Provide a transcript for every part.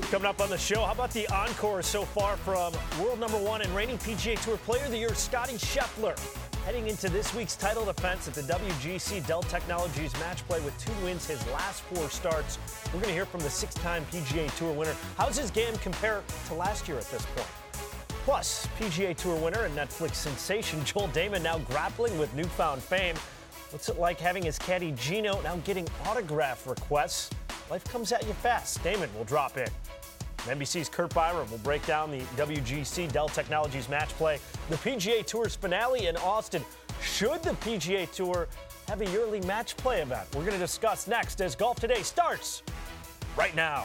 Coming up on the show, how about the encore so far from world number one and reigning PGA Tour Player of the Year, Scottie Scheffler, heading into this week's title defense at the WGC Dell Technologies match play with 2 wins his last 4 starts. We're going to hear from the 6-time PGA Tour winner. How's his game compare to last year at this point? Plus, PGA Tour winner and Netflix sensation Joel Dahmen now grappling with newfound fame. What's it like having his caddy Gino now getting autograph requests? Life comes at you fast. Dahmen will drop in. NBC's Kurt Byron will break down the WGC Dell Technologies match play, the PGA Tour's finale in Austin. Should the PGA Tour have a yearly match play event? We're going to discuss next as Golf Today starts right now.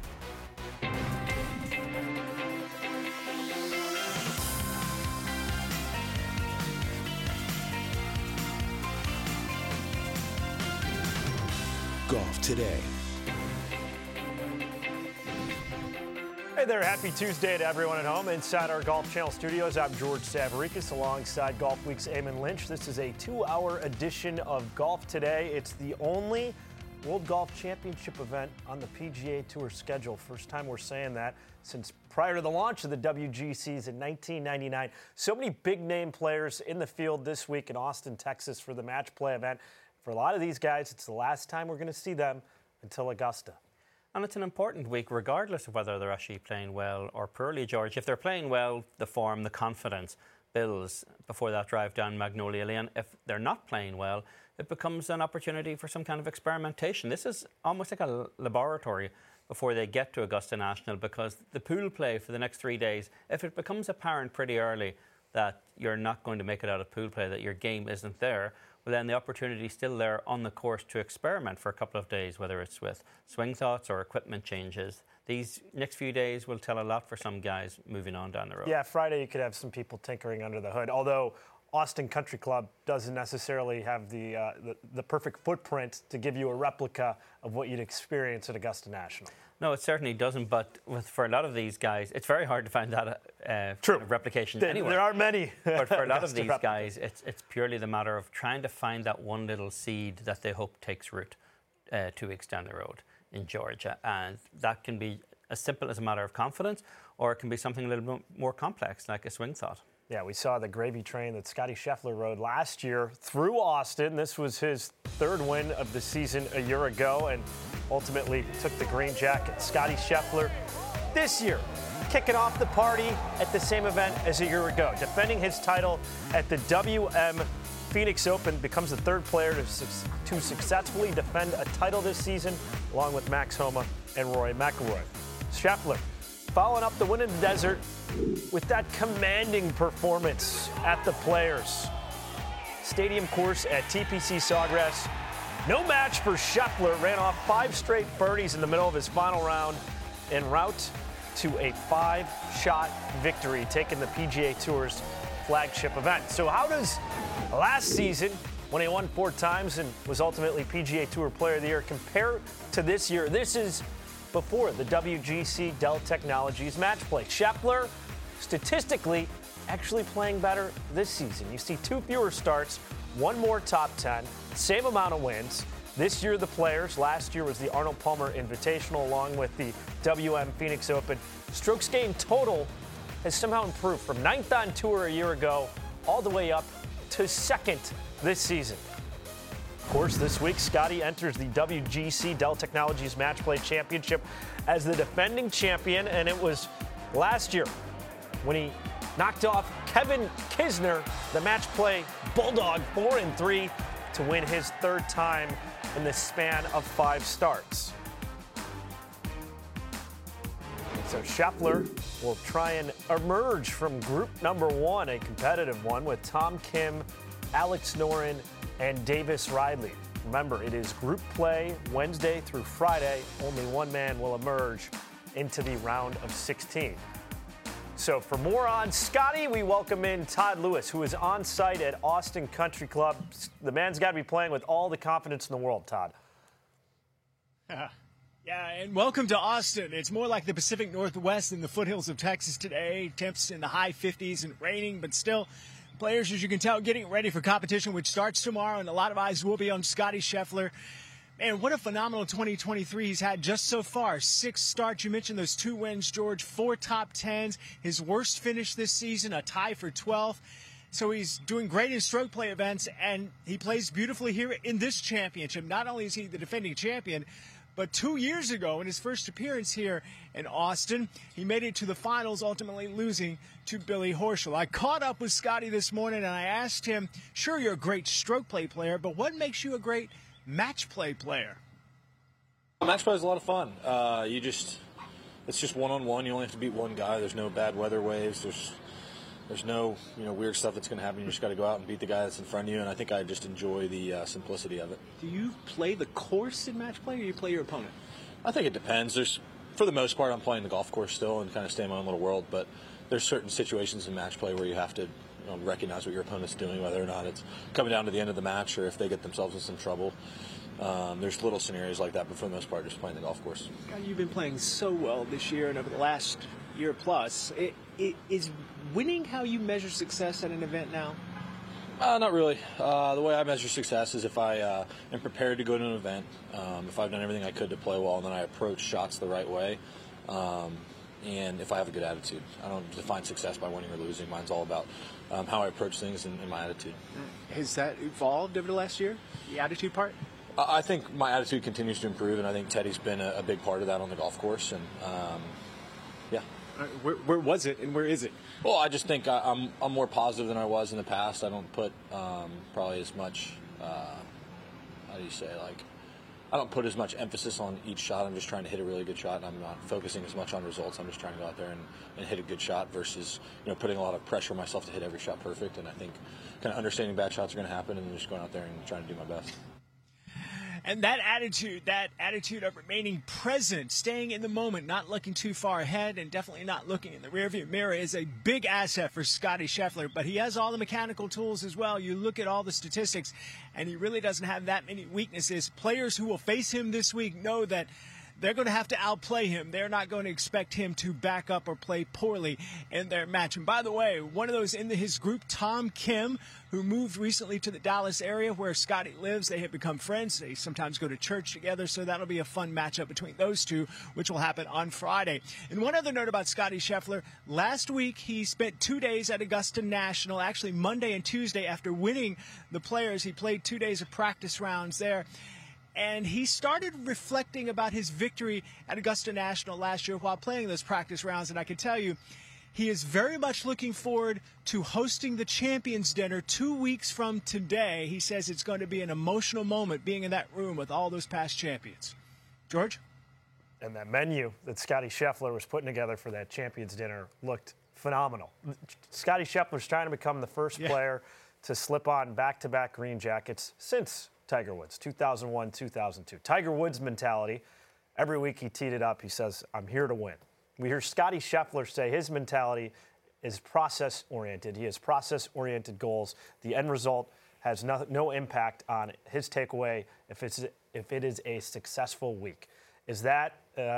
Golf Today. Hey there, happy Tuesday to everyone at home. Inside our Golf Channel studios, I'm George Savaricas alongside Golf Week's Eamon Lynch. This is a 2-hour edition of Golf Today. It's the only World Golf Championship event on the PGA Tour schedule. First time we're saying that since prior to the launch of the WGCs in 1999. So many big-name players in the field this week in Austin, Texas for the match play event. For a lot of these guys, it's the last time we're going to see them until Augusta. And it's an important week, regardless of whether they're actually playing well or poorly, George. If they're playing well, the form, the confidence builds before that drive down Magnolia Lane. If they're not playing well, it becomes an opportunity for some kind of experimentation. This is almost like a laboratory before they get to Augusta National, because the pool play for the next 3 days, if it becomes apparent pretty early that you're not going to make it out of pool play, that your game isn't there, well, then the opportunity is still there on the course to experiment for a couple of days, whether it's with swing thoughts or equipment changes. These next few days will tell a lot for some guys moving on down the road. Yeah, Friday you could have some people tinkering under the hood, although Austin Country Club doesn't necessarily have the perfect footprint to give you a replica of what you'd experience at Augusta National. No, it certainly doesn't, but for a lot of these guys, it's very hard to find that True. Kind of replication anywhere. There are many. But for a lot of these guys, it's purely the matter of trying to find that one little seed that they hope takes root 2 weeks down the road in Georgia. And that can be as simple as a matter of confidence, or it can be something a little bit more complex, like a swing thought. Yeah, we saw the gravy train that Scottie Scheffler rode last year through Austin. This was his 3rd win of the season a year ago, and ultimately took the green jacket. Scottie Scheffler this year kicking off the party at the same event as a year ago, defending his title at the WM Phoenix Open, becomes the 3rd player to successfully defend a title this season, along with Max Homa and Rory McIlroy. Scheffler following up the win in the desert with that commanding performance at the Players Stadium course at TPC Sawgrass. No match for Scheffler. Ran off 5 straight birdies in the middle of his final round en route to a 5-shot victory, taking the PGA Tour's flagship event. So how does last season, when he won 4 times and was ultimately PGA Tour Player of the Year, compare to this year? This is before the WGC Dell Technologies match play. Scheffler, statistically, actually playing better this season. You see 2 fewer starts, 1 more top 10, same amount of wins. This year, the Players. Last year was the Arnold Palmer Invitational, along with the WM Phoenix Open. Strokes gained total has somehow improved from 9th on tour a year ago all the way up to 2nd this season. Of course, this week, Scottie enters the WGC Dell Technologies Match Play Championship as the defending champion, and it was last year when he knocked off Kevin Kisner, the match play Bulldog, 4-3, to win his 3rd time in the span of 5 starts. So Scheffler will try and emerge from group number 1, a competitive one, with Tom Kim, Alex Noren, and Davis Ridley. Remember, it is group play Wednesday through Friday. Only one man will emerge into the round of 16. So for more on Scottie, we welcome in Todd Lewis, who is on site at Austin Country Club. The man's got to be playing with all the confidence in the world, Todd. Yeah, and welcome to Austin. It's more like the Pacific Northwest in the foothills of Texas today. Temps in the high 50s and raining, but still, players, as you can tell, getting ready for competition, which starts tomorrow, and a lot of eyes will be on Scottie Scheffler. Man, what a phenomenal 2023 he's had just so far. 6 starts. You mentioned those 2 wins, George. 4 top 10s. His worst finish this season, a tie for 12th. So he's doing great in stroke play events, and he plays beautifully here in this championship. Not only is he the defending champion, but 2 years ago, in his first appearance here in Austin, he made it to the finals, ultimately losing to Billy Horschel. I caught up with Scotty this morning, and I asked him, sure, you're a great stroke play player, but what makes you a great match play player? Match play is a lot of fun. It's just one-on-one. You only have to beat one guy. There's no bad weather waves. There's no weird stuff that's going to happen. You just got to go out and beat the guy that's in front of you, and I think I just enjoy the simplicity of it. Do you play the course in match play, or you play your opponent? I think it depends. For the most part, I'm playing the golf course still and kind of stay in my own little world, but there's certain situations in match play where you have to recognize what your opponent's doing, whether or not it's coming down to the end of the match or if they get themselves in some trouble. There's little scenarios like that, but for the most part, just playing the golf course. You've been playing so well this year and over the last year plus. Is winning how you measure success at an event now? Not really. The way I measure success is if I am prepared to go to an event, if I've done everything I could to play well, and then I approach shots the right way, and if I have a good attitude. I don't define success by winning or losing. Mine's all about how I approach things and my attitude. Has that evolved over the last year, the attitude part? I think my attitude continues to improve, and I think Teddy's been a big part of that on the golf course. And yeah. Where was it and where is it? Well, I just think I'm more positive than I was in the past. I don't put probably as much, I don't put as much emphasis on each shot. I'm just trying to hit a really good shot, and I'm not focusing as much on results. I'm just trying to go out there and hit a good shot versus putting a lot of pressure on myself to hit every shot perfect. And I think kind of understanding bad shots are going to happen and just going out there and trying to do my best. And that attitude of remaining present, staying in the moment, not looking too far ahead, and definitely not looking in the rearview mirror is a big asset for Scotty Scheffler. But he has all the mechanical tools as well. You look at all the statistics, and he really doesn't have that many weaknesses. Players who will face him this week know that they're going to have to outplay him. They're not going to expect him to back up or play poorly in their match. And by the way, one of those in his group, Tom Kim, who moved recently to the Dallas area where Scotty lives. They have become friends. They sometimes go to church together, so that'll be a fun matchup between those two, which will happen on Friday. And one other note about Scotty Scheffler, last week he spent 2 days at Augusta National, actually Monday and Tuesday after winning the Players. He played 2 days of practice rounds there. And he started reflecting about his victory at Augusta National last year while playing those practice rounds. And I can tell you, he is very much looking forward to hosting the Champions Dinner 2 weeks from today. He says it's going to be an emotional moment being in that room with all those past champions. George? And that menu that Scotty Scheffler was putting together for that Champions Dinner looked phenomenal. Scotty Scheffler's trying to become the first player to slip on back-to-back green jackets since Tiger Woods, 2001, 2002. Tiger Woods' mentality, every week he teed it up, he says, I'm here to win. We hear Scotty Scheffler say his mentality is process-oriented. He has process-oriented goals. The end result has no impact on his takeaway if it is a successful week. Is that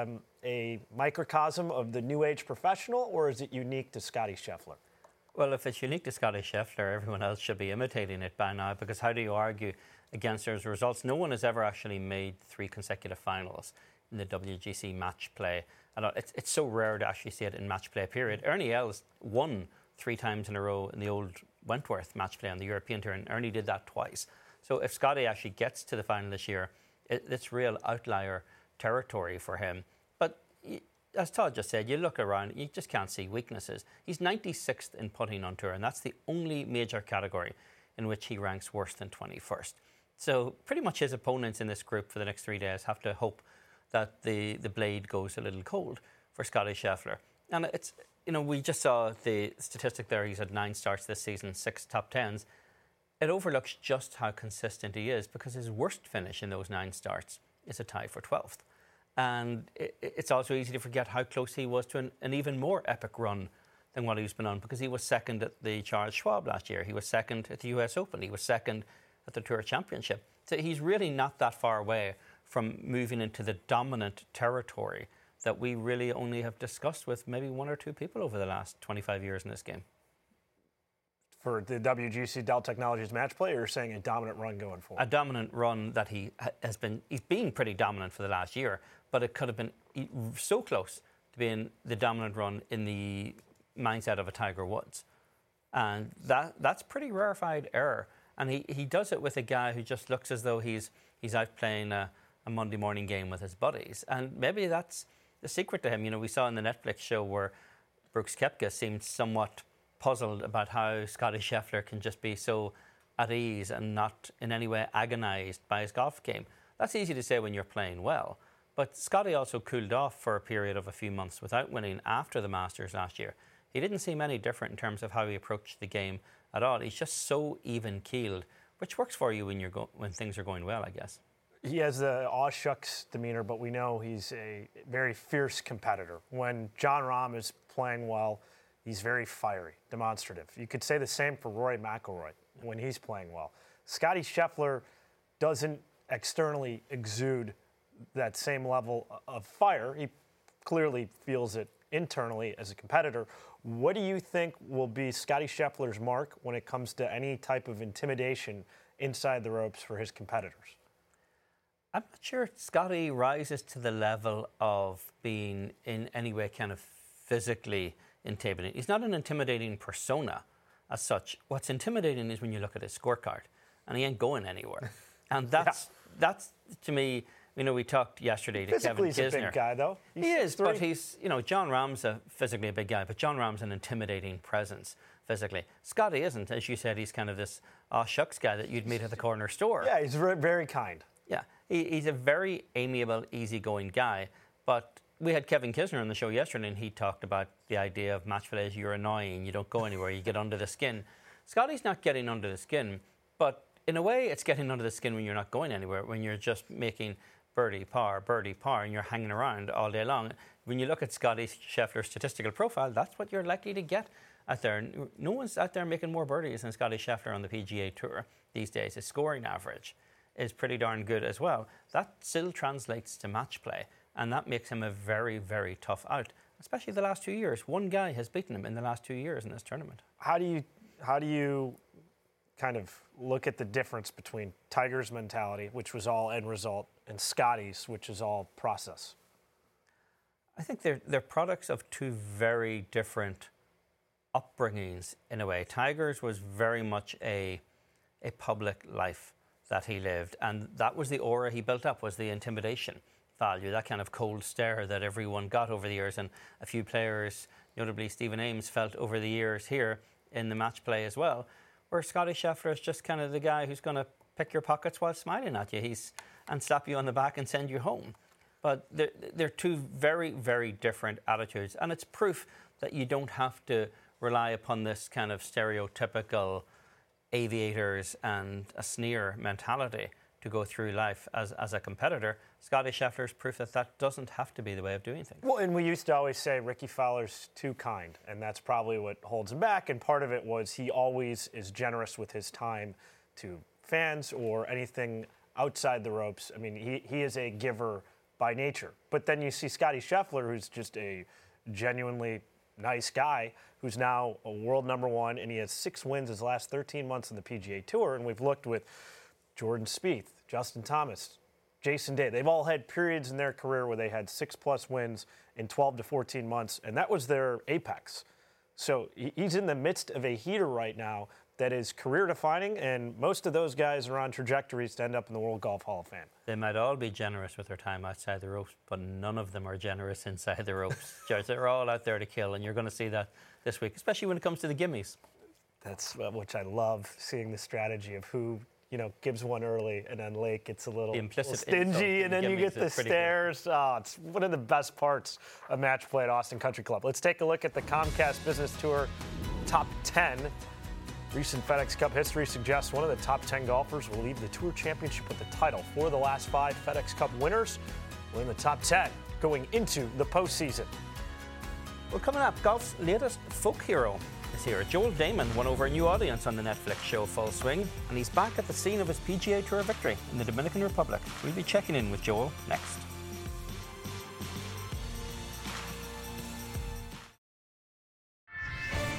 a microcosm of the new age professional, or is it unique to Scotty Scheffler? Well, if it's unique to Scotty Scheffler, everyone else should be imitating it by now, because how do you argue against those results? No one has ever actually made 3 consecutive finals in the WGC match play. And it's so rare to actually see it in match play, period. Ernie Els won 3 times in a row in the old Wentworth match play on the European Tour, and Ernie did that twice. So if Scotty actually gets to the final this year, it's real outlier territory for him. But as Todd just said, you look around, you just can't see weaknesses. He's 96th in putting on tour, and that's the only major category in which he ranks worse than 21st. So pretty much his opponents in this group for the next 3 days have to hope that the blade goes a little cold for Scotty Scheffler. And it's, we just saw the statistic there. He's had 9 starts this season, 6 top 10s. It overlooks just how consistent he is, because his worst finish in those 9 starts is a tie for 12th. And it's also easy to forget how close he was to an even more epic run than what he's been on, because he was second at the Charles Schwab last year. He was second at the US Open. He was second at the Tour Championship. So he's really not that far away from moving into the dominant territory that we really only have discussed with maybe 1 or 2 people over the last 25 years in this game. For the WGC Dell Technologies match play, or you're saying a dominant run going forward? A dominant run that he's been pretty dominant for the last year, but it could have been so close to being the dominant run in the mindset of a Tiger Woods. And that's pretty rarefied error. And he does it with a guy who just looks as though he's out playing a Monday morning game with his buddies. And maybe that's the secret to him. You know, we saw in the Netflix show where Brooks Koepka seemed somewhat puzzled about how Scottie Scheffler can just be so at ease and not in any way agonized by his golf game. That's easy to say when you're playing well. But Scottie also cooled off for a period of a few months without winning after the Masters last year. He didn't seem any different in terms of how he approached the game at all. He's just so even-keeled, which works for you when things are going well, I guess. He has the aw shucks demeanor, but we know he's a very fierce competitor. When Jon Rahm is playing well, he's very fiery, demonstrative. You could say the same for Rory McIlroy when he's playing well. Scottie Scheffler doesn't externally exude that same level of fire. He clearly feels it internally as a competitor. What do you think will be Scottie Scheffler's mark when it comes to any type of intimidation inside the ropes for his competitors? I'm not sure Scottie rises to the level of being in any way kind of physically intimidating. He's not an intimidating persona as such. What's intimidating is when you look at his scorecard and he ain't going anywhere. And that's to me, you know, we talked yesterday to Kevin Kisner. Physically he's a big guy, though. He is, but he's, you know, Jon Rahm's physically a big guy, but Jon Rahm's an intimidating presence physically. Scottie isn't. As you said, he's kind of this shucks guy that you'd meet at the corner store. Yeah, he's very, very kind. Yeah, he's a very amiable, easygoing guy. But we had Kevin Kisner on the show yesterday, and he talked about the idea of match plays. You're annoying. You don't go anywhere. You get under the skin. Scottie's not getting under the skin, but in a way, it's getting under the skin when you're not going anywhere, when you're just making birdie, par, and you're hanging around all day long. When you look at Scottie Scheffler's statistical profile, that's what you're likely to get out there. No one's out there making more birdies than Scottie Scheffler on the PGA Tour these days. His scoring average is pretty darn good as well. That still translates to match play, and that makes him a very, very tough out, especially the last 2 years. One guy has beaten him in the last 2 years in this tournament. How do you kind of look at the difference between Tiger's mentality, which was all end result, and Scottie's, which is all process? I think they're products of two very different upbringings in a way. Tiger's was very much a public life that he lived, and that was the aura he built up, was the intimidation value, that kind of cold stare that everyone got over the years, and a few players, notably Stephen Ames, felt over the years here in the match play as well, where Scottie Scheffler is just kind of the guy who's going to pick your pockets while smiling at you and slap you on the back and send you home. But they're two very, very different attitudes, and it's proof that you don't have to rely upon this kind of stereotypical aviators and a sneer mentality to go through life as a competitor. Scottie Scheffler's proof that doesn't have to be the way of doing things. Well, and we used to always say Ricky Fowler's too kind, and that's probably what holds him back. And part of it was he always is generous with his time to fans or anything outside the ropes. I mean, he is a giver by nature. But then you see Scottie Scheffler, who's just a genuinely nice guy, who's now a world number one, and he has 6 wins his last 13 months on the PGA Tour. And we've looked with Jordan Spieth, Justin Thomas, Jason Day. They've all had periods in their career where they had 6+ wins in 12 to 14 months, and that was their apex. So he's in the midst of a heater right now that is career-defining, and most of those guys are on trajectories to end up in the World Golf Hall of Fame. They might all be generous with their time outside the ropes, but none of them are generous inside the ropes. George, they're all out there to kill, and you're going to see that this week, especially when it comes to the gimmies. That's which I love, seeing the strategy of who, you know, gives one early, and then late gets a little stingy, and then you get the stares. Oh, it's one of the best parts of match play at Austin Country Club. Let's take a look at the Comcast Business Tour Top 10. Recent FedEx Cup history suggests one of the top 10 golfers will leave the Tour Championship with the title. 4 of the last 5 FedEx Cup winners were in the top 10 going into the postseason. Well, coming up, golf's latest folk hero is here. Joel Damon won over a new audience on the Netflix show Full Swing, and he's back at the scene of his PGA Tour victory in the Dominican Republic. We'll be checking in with Joel next.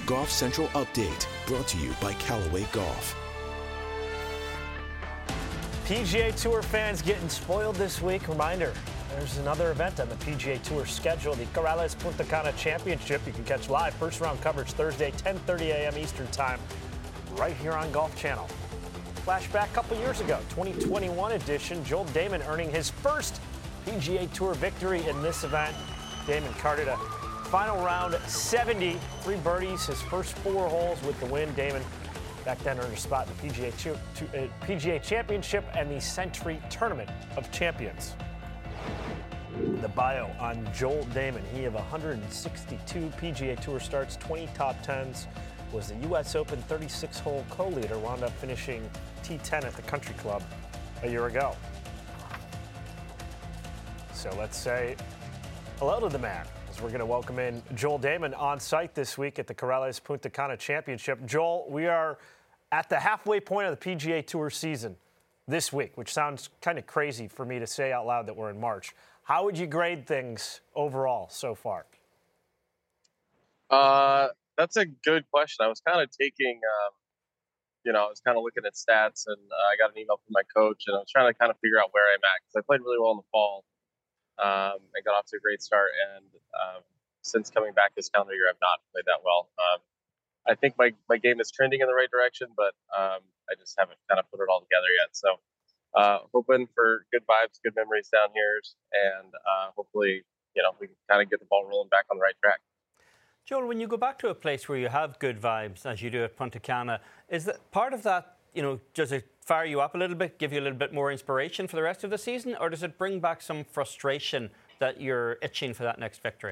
Golf Central Update, brought to you by Callaway Golf. PGA Tour fans getting spoiled this week. Reminder, there's another event on the PGA Tour schedule, the Corales Punta Cana Championship. You can catch live first round coverage Thursday, 10:30 a.m. Eastern Time, right here on Golf Channel. Flashback a couple years ago, 2021 edition, Joel Dahmen earning his first PGA Tour victory in this event. Dahmen carded a final round 70, 3 birdies, his first 4 holes with the win. Dahmen back then earned a spot in the PGA Championship and the Sentry Tournament of Champions. The bio on Joel Dahmen: he of 162 PGA Tour starts, 20 top 10s, was the U.S. Open 36-hole co-leader, wound up finishing T10 at the Country Club a year ago. So let's say hello to the man, as we're going to welcome in Joel Dahmen on site this week at the Corales Punta Cana Championship. Joel, we are at the halfway point of the PGA Tour season this week, which sounds kind of crazy for me to say out loud that we're in March. How would you grade things overall so far? That's a good question. I was kind of taking, I was kind of looking at stats, and I got an email from my coach, and I was trying to kind of figure out where I'm at, because I played really well in the fall. I got off to a great start, and since coming back this calendar year, I've not played that well. I think my game is trending in the right direction, but I just haven't kind of put it all together yet. So hoping for good vibes, good memories down here, and hopefully, we can kind of get the ball rolling back on the right track. Joel, when you go back to a place where you have good vibes, as you do at Punta Cana, is that part of that, does it fire you up a little bit, give you a little bit more inspiration for the rest of the season, or does it bring back some frustration that you're itching for that next victory?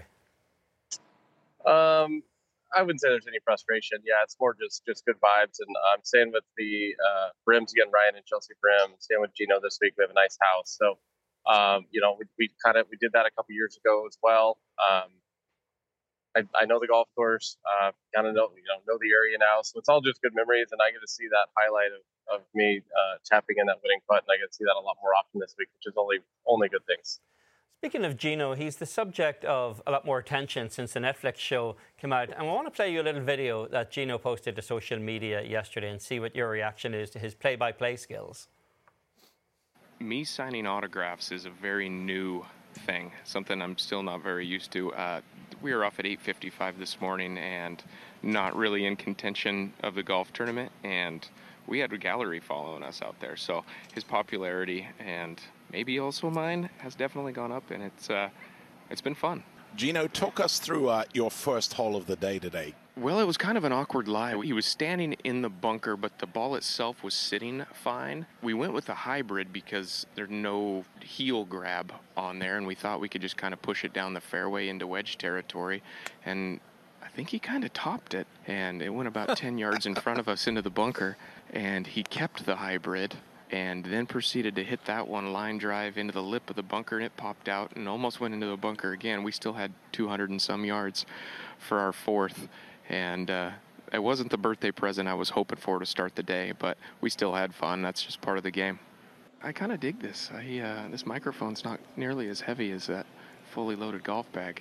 I wouldn't say there's any frustration. Yeah, it's more just good vibes. And I'm staying with the Brims again, Ryan and Chelsea Brim. Staying with Gino this week. We have a nice house. So, we did that a couple years ago as well. I know the golf course, kind of know the area now. So it's all just good memories. And I get to see that highlight of me tapping in that winning putt. And I get to see that a lot more often this week, which is only good things. Speaking of Gino, he's the subject of a lot more attention since the Netflix show came out. And I want to play you a little video that Gino posted to social media yesterday and see what your reaction is to his play-by-play skills. Me signing autographs is a very new thing, something I'm still not very used to. We were off at 8:55 this morning and not really in contention of the golf tournament. And we had a gallery following us out there. So his popularity and maybe also mine has definitely gone up, and it's been fun. Gino, talk us through your first hole of the day today. Well, it was kind of an awkward lie. He was standing in the bunker, but the ball itself was sitting fine. We went with the hybrid because there's no heel grab on there, and we thought we could just kind of push it down the fairway into wedge territory. And I think he kind of topped it, and it went about 10 yards in front of us into the bunker, and he kept the hybrid and then proceeded to hit that one line drive into the lip of the bunker, and it popped out and almost went into the bunker again. We still had 200 and some yards for our fourth, and it wasn't the birthday present I was hoping for to start the day, but we still had fun. That's just part of the game. I kind of dig this. This microphone's not nearly as heavy as that fully loaded golf bag.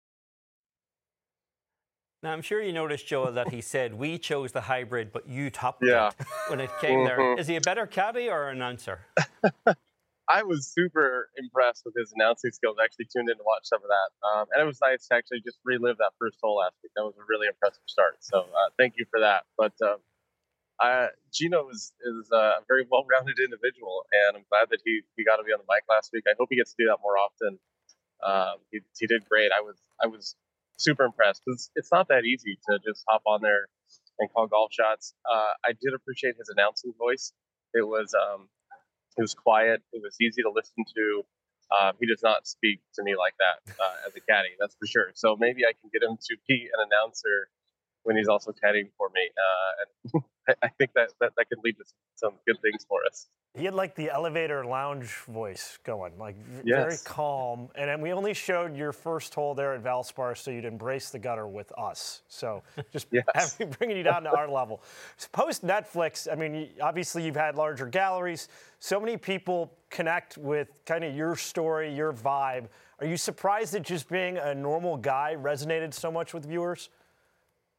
Now, I'm sure you noticed, Joel, that he said, we chose the hybrid, but you topped it when it came there. Is he a better caddy or announcer? I was super impressed with his announcing skills. I actually tuned in to watch some of that. And it was nice to actually just relive that first hole last week. That was a really impressive start. So thank you for that. But Gino is a very well-rounded individual, and I'm glad that he got to be on the mic last week. I hope he gets to do that more often. He did great. I was super impressed. It's not that easy to just hop on there and call golf shots. I did appreciate his announcing voice. It was quiet. It was easy to listen to. He does not speak to me like that as a caddy, that's for sure. So maybe I can get him to be an announcer when he's also caddying for me. And I think that could lead to some good things for us. He had like the elevator lounge voice going, like very calm. And then we only showed your first hole there at Valspar so you'd embrace the gutter with us. So just bringing you down to our level. Post Netflix, I mean, obviously you've had larger galleries. So many people connect with kind of your story, your vibe. Are you surprised that just being a normal guy resonated so much with viewers?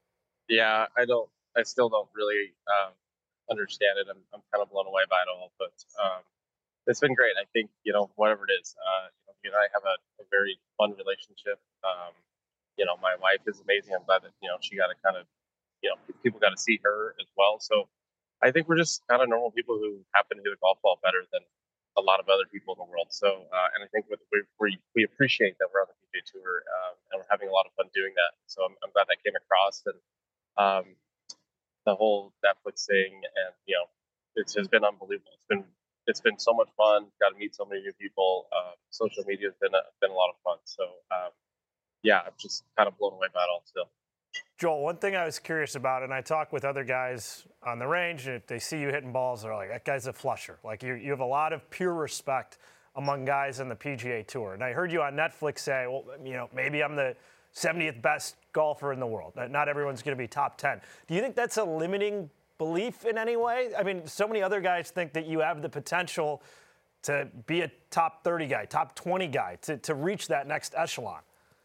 Yeah, I still don't really understand it. I'm kind of blown away by it all, but it's been great. I think, whatever it is, you and I have a very fun relationship. My wife is amazing. I'm glad that, she got to kind of, people got to see her as well. So I think we're just kind of normal people who happen to hit a golf ball better than a lot of other people in the world. So, and I think we appreciate that we're on the PGA Tour, and we're having a lot of fun doing that. So I'm glad that came across. And the whole Netflix thing, and it has been unbelievable. It's been so much fun. Got to meet so many new people. Social media has been a lot of fun. So yeah, I'm just kind of blown away by it all still. Joel, one thing I was curious about, and I talk with other guys on the range, and if they see you hitting balls, they're like, that guy's a flusher. Like, you have a lot of pure respect among guys in the PGA Tour. And I heard you on Netflix say, well, maybe I'm the 70th best golfer in the world. Not everyone's going to be top 10. Do you think that's a limiting belief in any way? I mean, so many other guys think that you have the potential to be a top 30 guy, top 20 guy, to reach that next echelon.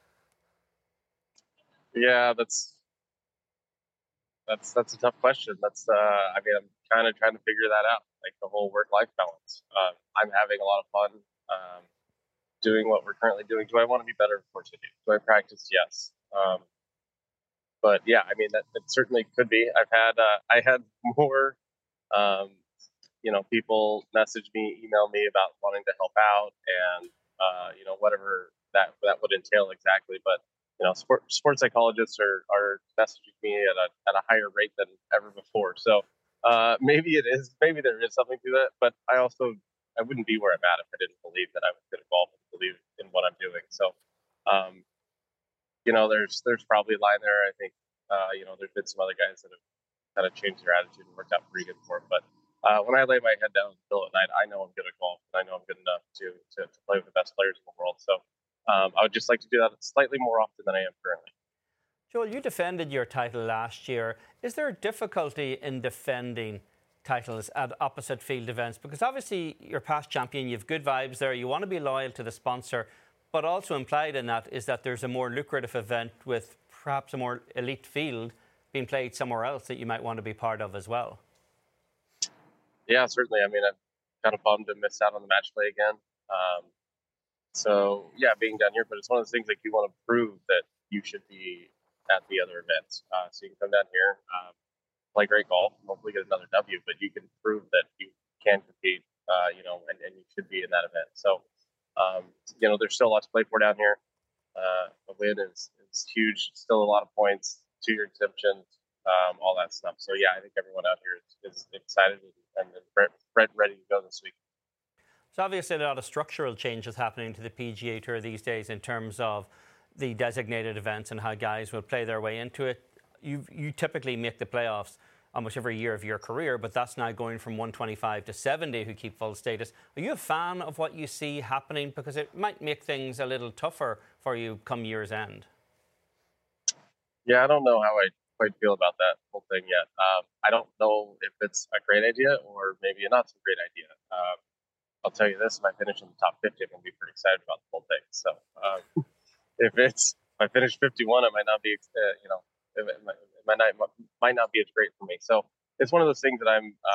Yeah, that's a tough question. I'm kind of trying to figure that out, like the whole work-life balance. I'm having a lot of fun doing what we're currently doing. Do I want to be better? Of course I do. Do I practice? Yes. But yeah, that certainly could be. I had more, people message me, email me about wanting to help out, and whatever that would entail exactly. But sports psychologists are messaging me at a higher rate than ever before. So maybe there is something to that. But I wouldn't be where I'm at if I didn't believe that I was good at golf and believe in what I'm doing. So there's probably a line there. I think there's been some other guys that have kind of changed their attitude and worked out pretty good for it. But when I lay my head down in the pillow at night, I know I'm good at golf, and I know I'm good enough to play with the best players in the world. So I would just like to do that slightly more often than I am currently. Joel, you defended your title last year. Is there a difficulty in defending titles at opposite field events? Because obviously you're past champion, you have good vibes there, you want to be loyal to the sponsor, but also implied in that is that there's a more lucrative event with perhaps a more elite field being played somewhere else that you might want to be part of as well. Yeah, certainly. I'm kind of bummed to miss out on the match play again. So yeah, being down here, but it's one of those things like you want to prove that you should be at the other events. So you can come down here, play great golf, and hopefully get another W, but you can prove that you can compete, and you should be in that event. So, there's still a lot to play for down here. A win is huge, still a lot of points, 2-year exemptions, all that stuff. So yeah, I think everyone out here is excited and ready to go this week. So obviously a lot of structural changes happening to the PGA Tour these days in terms of the designated events and how guys will play their way into it. You typically make the playoffs almost every year of your career, but that's now going from 125 to 70 who keep full status. Are you a fan of what you see happening? Because it might make things a little tougher for you come year's end. Yeah, I don't know how I quite feel about that whole thing yet. I don't know if it's a great idea or maybe a not so great idea. I'll tell you this: if I finish in the top 50, I'm going to be pretty excited about the whole thing. So if I finish 51, it might not be, it might not be as great for me. So it's one of those things that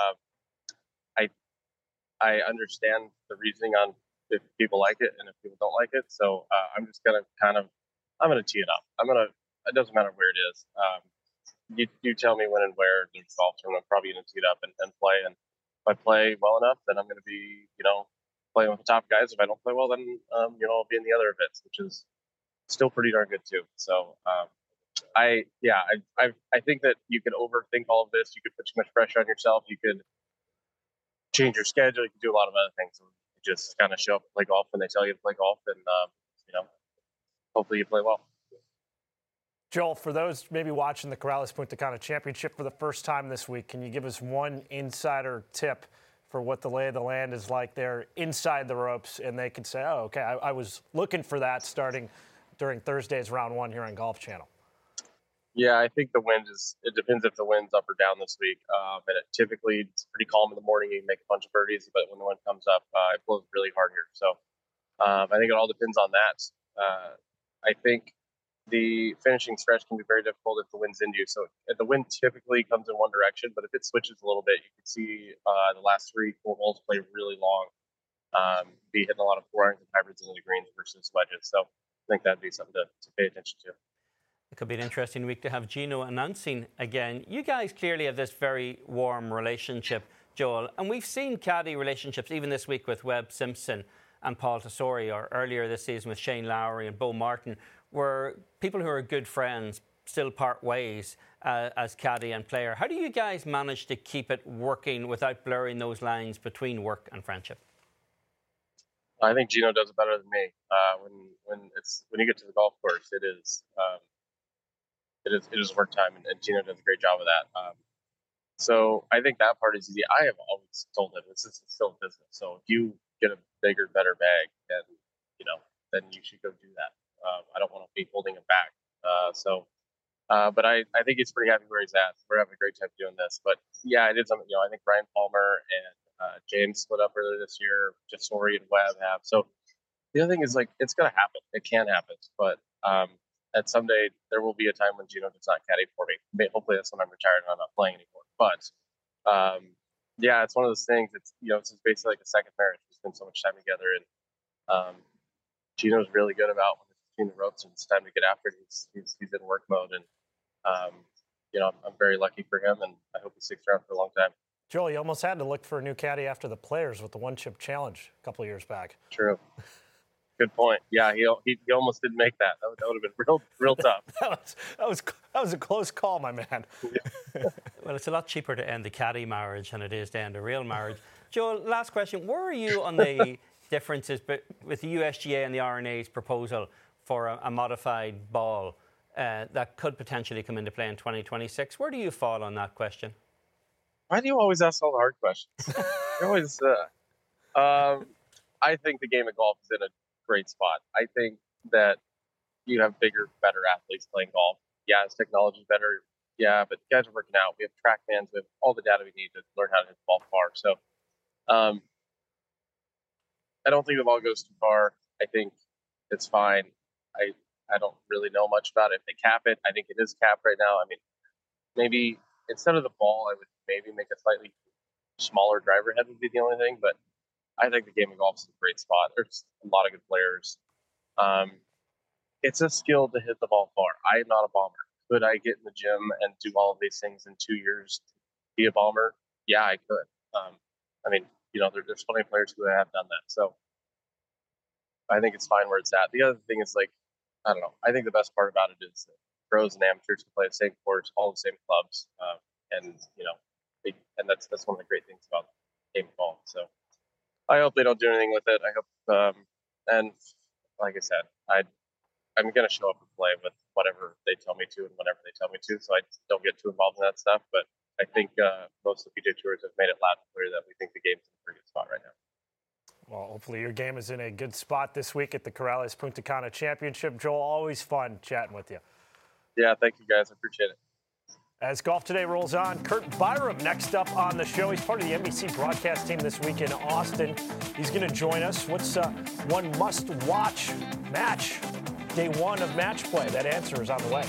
I understand the reasoning on if people like it and if people don't like it. So I'm just going to I'm going to tee it up. It doesn't matter where it is. You tell me when and where there's golf tournament. I'm probably going to tee it up and play. And if I play well enough, then I'm going to be, playing with the top guys. If I don't play well, then, I'll be in the other events, which is still pretty darn good too. So, I think that you could overthink all of this. You could put too much pressure on yourself. You could change your schedule. You could do a lot of other things. You just kind of show up and play golf when they tell you to play golf, and hopefully you play well. Joel, for those maybe watching the Corrales Punta Cana Championship for the first time this week, can you give us one insider tip for what the lay of the land is like there inside the ropes, and they could say, oh, okay, I was looking for that starting during Thursday's round one here on Golf Channel? Yeah, I think it depends if the wind's up or down this week. And typically it's pretty calm in the morning. You can make a bunch of birdies, but when the wind comes up, it blows really hard here. So I think it all depends on that. I think the finishing stretch can be very difficult if the wind's into you. So the wind typically comes in one direction, but if it switches a little bit, you can see the last 3-4 holes play really long. Be hitting a lot of 4-irons and hybrids into the greens versus wedges. So I think that'd be something to pay attention to. It could be an interesting week to have Gino announcing again. You guys clearly have this very warm relationship, Joel, and we've seen caddy relationships even this week with Webb Simpson and Paul Tesori, or earlier this season with Shane Lowry and Bo Martin, where people who are good friends still part ways as caddy and player. How do you guys manage to keep it working without blurring those lines between work and friendship? I think Gino does it better than me. When you get to the golf course, it is work time, and Gino does a great job of that. So I think that part is easy. I have always told him this is still a business. So if you get a bigger, better bag, then you should go do that. I don't want to be holding him back. But I think he's pretty happy where he's at. We're having a great time doing this. But yeah, it is something. I think Ryan Palmer and James split up earlier this year. Tesori and Webb have. So the other thing is, like, it's going to happen. It can happen. But at someday there will be a time when Gino does not caddy for me. Hopefully that's when I'm retired and I'm not playing anymore. But yeah, it's one of those things. It's basically like a second marriage. We spend so much time together, and Gino's really good about when it's between the ropes and it's time to get after it. He's in work mode, and I'm very lucky for him, and I hope he sticks around for a long time. Joel, you almost had to look for a new caddy after the Players with the one-chip challenge a couple of years back. True. Good point. Yeah, he almost didn't make that. That would have been real tough. that was a close call, my man. Well, it's a lot cheaper to end the caddy marriage than it is to end a real marriage. Joel, last question. Where are you on the differences with the USGA and the R&A's proposal for a modified ball that could potentially come into play in 2026? Where do you fall on that question? Why do you always ask all the hard questions? You're always. I think the game of golf is in a great spot. I think that you have bigger, better athletes playing golf. Yeah, is technology better? Yeah, but guys are working out. We have track fans. We have all the data we need to learn how to hit the ball far. So I don't think the ball goes too far. I think it's fine. I don't really know much about it. If they cap it, I think it is capped right now. I mean, maybe instead of the ball, I would maybe make a slightly smaller driver head would be the only thing. But I think the game of golf is a great spot. There's a lot of good players. It's a skill to hit the ball far. I am not a bomber. Could I get in the gym and do all of these things in 2 years to be a bomber? Yeah, I could. There's plenty of players who have done that. So I think it's fine where it's at. The other thing is, I don't know. I think the best part about it is that pros and amateurs can play the same course, all the same clubs, and that's one of the great things about the game of golf. So I hope they don't do anything with it. I hope, and like I said, I'm going to show up and play with whatever they tell me to and whenever they tell me to, so I don't get too involved in that stuff. But I think most of the PGA Tours have made it loud and clear that we think the game's in a pretty good spot right now. Well, hopefully your game is in a good spot this week at the Corrales Punta Cana Championship. Joel, always fun chatting with you. Yeah, thank you guys. I appreciate it. As Golf Today rolls on, Kurt Byram next up on the show. He's part of the NBC broadcast team this week in Austin. He's going to join us. What's one must-watch match, day one of match play? That answer is on the way.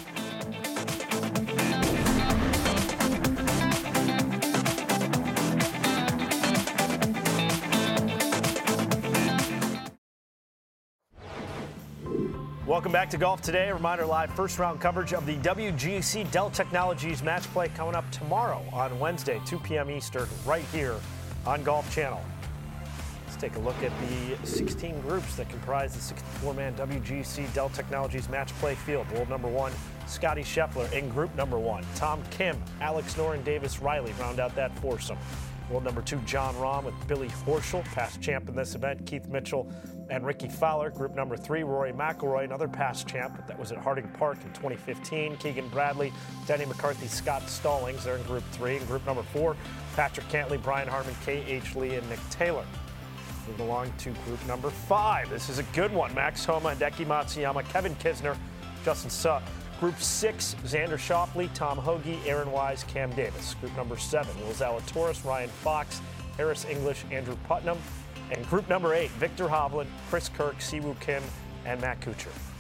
Welcome back to Golf Today. A reminder, live first-round coverage of the WGC Dell Technologies match play coming up tomorrow on Wednesday, 2 p.m. Eastern, right here on Golf Channel. Let's take a look at the 16 groups that comprise the 64-man WGC Dell Technologies match play field. World number one, Scotty Scheffler in group number one. Tom Kim, Alex Noren, Davis Riley round out that foursome. World number two, John Rahm with Billy Horschel, past champ in this event. Keith Mitchell and Ricky Fowler. Group number three, Rory McIlroy, another past champ, but that was at Harding Park in 2015. Keegan Bradley, Denny McCarthy, Scott Stallings. They're in group three. In group number four, Patrick Cantlay, Brian Harman, K.H. Lee, and Nick Taylor. Moving along to group number five. This is a good one. Max Homa, Hideki Matsuyama, Kevin Kisner, Justin Suh. Group six, Xander Schauffele, Tom Hoge, Aaron Wise, Cam Davis. Group number seven, Will Zalatoris, Ryan Fox, Harris English, Andrew Putnam. And group number eight, Victor Hovland, Chris Kirk, Siwoo Kim, and Matt Kuchar.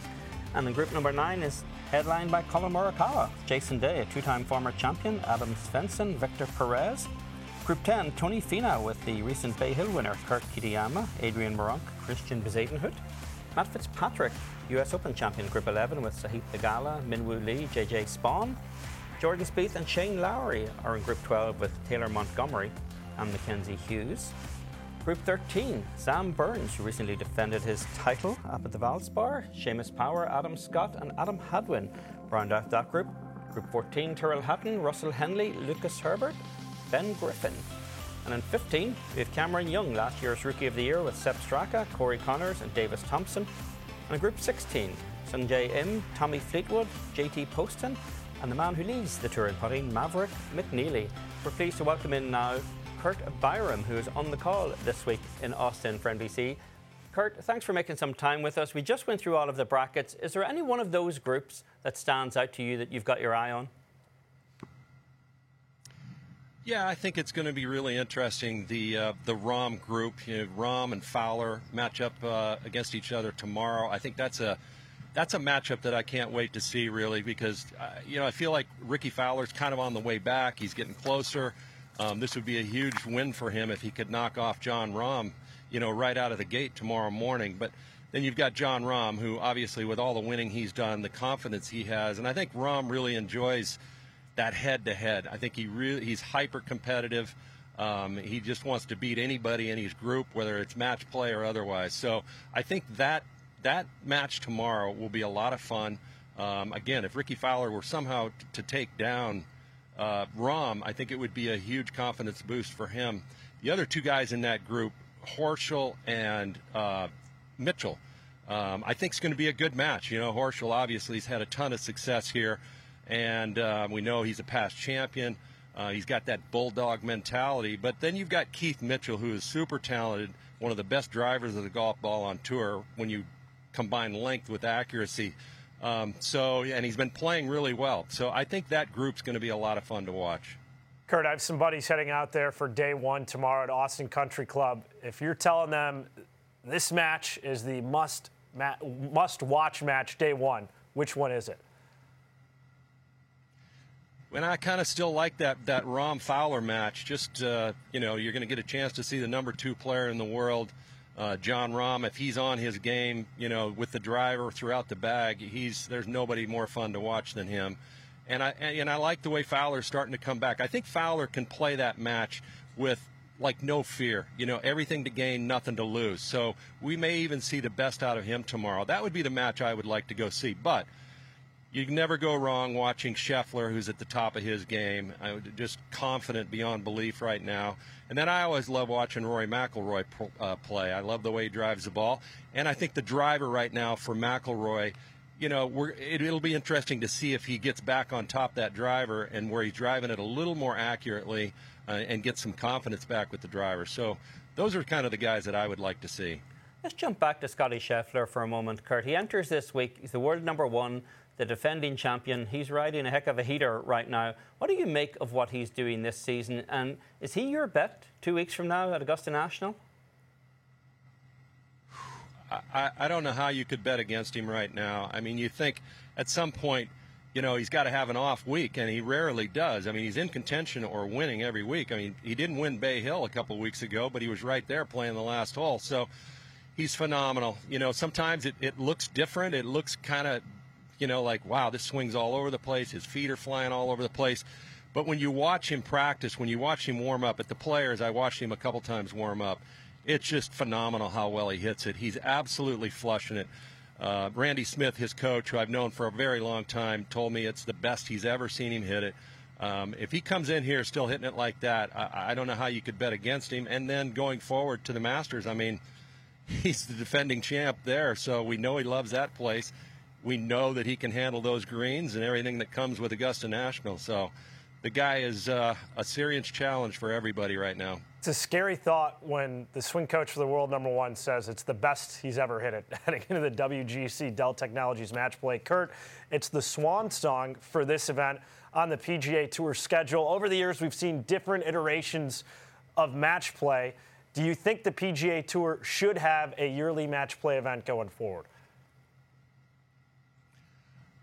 And in group number 9 is headlined by Colin Morikawa, Jason Day, a 2-time former champion, Adam Svensson, Victor Perez. Group 10, Tony Finau with the recent Bay Hill winner, Kurt Kitayama, Adrian Meronk, Christian Bezuidenhout. Matt Fitzpatrick, US Open champion, Group 11 with Sahith Theegala, Minwoo Lee, JJ Spawn. Jordan Spieth and Shane Lowry are in Group 12 with Taylor Montgomery and Mackenzie Hughes. Group 13, Sam Burns, who recently defended his title up at the Valspar. Seamus Power, Adam Scott and Adam Hadwin round out that group. Group 14, Tyrrell Hatton, Russell Henley, Lucas Herbert, Ben Griffin. And in 15, we have Cameron Young, last year's Rookie of the Year with Sepp Straka, Corey Connors and Davis Thompson. And in Group 16, Sungjae Im, Tommy Fleetwood, JT Poston, and the man who leads the tour in putting, Maverick McNeely. We're pleased to welcome in now Kurt Byram, who is on the call this week in Austin for NBC. Kurt, thanks for making some time with us. We just went through all of the brackets. Is there any one of those groups that stands out to you that you've got your eye on? Yeah, I think it's going to be really interesting. The Rahm group, Rahm and Fowler match up against each other tomorrow. I think that's a matchup that I can't wait to see, really, because I feel like Ricky Fowler's kind of on the way back. He's getting closer. This would be a huge win for him if he could knock off Jon Rahm, right out of the gate tomorrow morning. But then you've got Jon Rahm, who obviously with all the winning he's done, the confidence he has, and I think Rahm really enjoys that head-to-head. I think he's hyper-competitive. He just wants to beat anybody in his group, whether it's match play or otherwise. So I think that match tomorrow will be a lot of fun. Again, if Ricky Fowler were somehow to take down Rahm, I think it would be a huge confidence boost for him. The other two guys in that group, Horschel and Mitchell, I think it's going to be a good match. Horschel obviously has had a ton of success here, and we know he's a past champion. He's got that bulldog mentality. But then you've got Keith Mitchell, who is super talented, one of the best drivers of the golf ball on tour when you combine length with accuracy. And he's been playing really well. So I think that group's going to be a lot of fun to watch. Kurt, I have some buddies heading out there for day one tomorrow at Austin Country Club. If you're telling them this match is the must-watch match day one, which one is it? And I kind of still like that Rahm Fowler match. Just, you're going to get a chance to see the number 2 player in the world, Jon Rahm. If he's on his game, with the driver throughout the bag, there's nobody more fun to watch than him. And I like the way Fowler's starting to come back. I think Fowler can play that match with no fear. Everything to gain, nothing to lose. So we may even see the best out of him tomorrow. That would be the match I would like to go see. But you can never go wrong watching Scheffler, who's at the top of his game. Just confident beyond belief right now. And then I always love watching Rory McIlroy play. I love the way he drives the ball. And I think the driver right now for McIlroy, it'll be interesting to see if he gets back on top of that driver and where he's driving it a little more accurately and get some confidence back with the driver. So those are kind of the guys that I would like to see. Let's jump back to Scottie Scheffler for a moment, Kurt. He enters this week. He's the world number 1. The defending champion. He's riding a heck of a heater right now. What do you make of what he's doing this season? And is he your bet 2 weeks from now at Augusta National? I don't know how you could bet against him right now. I mean, you think at some point, he's got to have an off week, and he rarely does. I mean, he's in contention or winning every week. I mean, he didn't win Bay Hill a couple of weeks ago, but he was right there playing the last hole. So he's phenomenal. Sometimes it looks different. It looks kind of like, wow, this swing's all over the place. His feet are flying all over the place. But when you watch him practice, when you watch him warm up at the Players, I watched him a couple times warm up. It's just phenomenal how well he hits it. He's absolutely flushing it. Randy Smith, his coach, who I've known for a very long time, told me it's the best he's ever seen him hit it. If he comes in here still hitting it like that, I don't know how you could bet against him. And then going forward to the Masters, I mean, he's the defending champ there, so we know he loves that place. We know that he can handle those greens and everything that comes with Augusta National. So the guy is a serious challenge for everybody right now. It's a scary thought when the swing coach for the world number 1 says it's the best he's ever hit it heading into the WGC Dell Technologies match play. Kurt, it's the swan song for this event on the PGA Tour schedule. Over the years, we've seen different iterations of match play. Do you think the PGA Tour should have a yearly match play event going forward?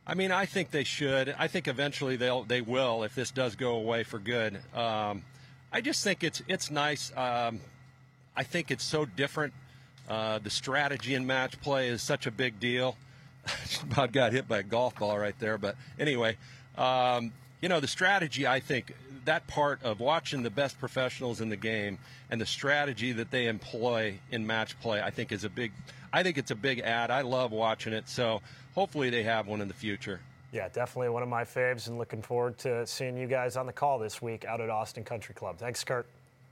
I mean, I think they should. I think eventually they will if this does go away for good. I just think it's nice. I think it's so different. The strategy in match play is such a big deal. About got hit by a golf ball right there. But anyway, the strategy, I think, that part of watching the best professionals in the game and the strategy that they employ in match play, I think it's a big ad. I love watching it. So hopefully they have one in the future. Yeah, definitely one of my faves, and looking forward to seeing you guys on the call this week out at Austin Country Club. Thanks, Kurt.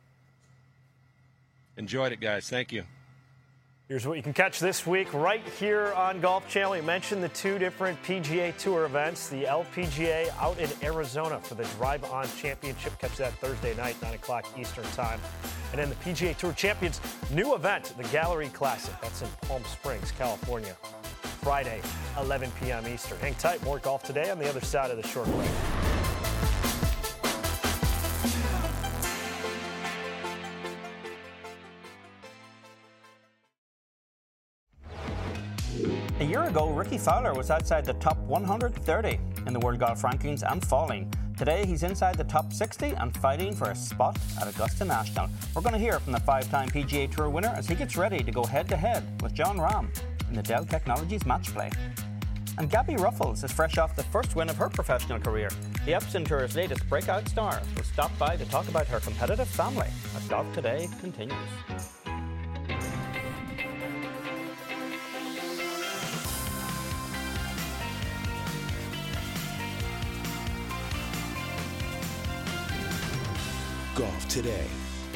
Enjoyed it, guys. Thank you. Here's what you can catch this week right here on Golf Channel. You mentioned the two different PGA Tour events. The LPGA out in Arizona for the Drive On Championship. Catch that Thursday night, 9 o'clock Eastern Time. And then the PGA Tour Champions new event, the Gallery Classic. That's in Palm Springs, California. Friday, 11 p.m. Eastern. Hang tight. More golf today on the other side of the short break. A year ago, Ricky Fowler was outside the top 130 in the World Golf Rankings and falling. Today, he's inside the top 60 and fighting for a spot at Augusta National. We're going to hear from the five-time PGA Tour winner as he gets ready to go head-to-head with Jon Rahm in the Dell Technologies match play. And Gabby Ruffles is fresh off the first win of her professional career. The Epson Tour's latest breakout star will stop by to talk about her competitive family as Golf Today continues. Golf Today.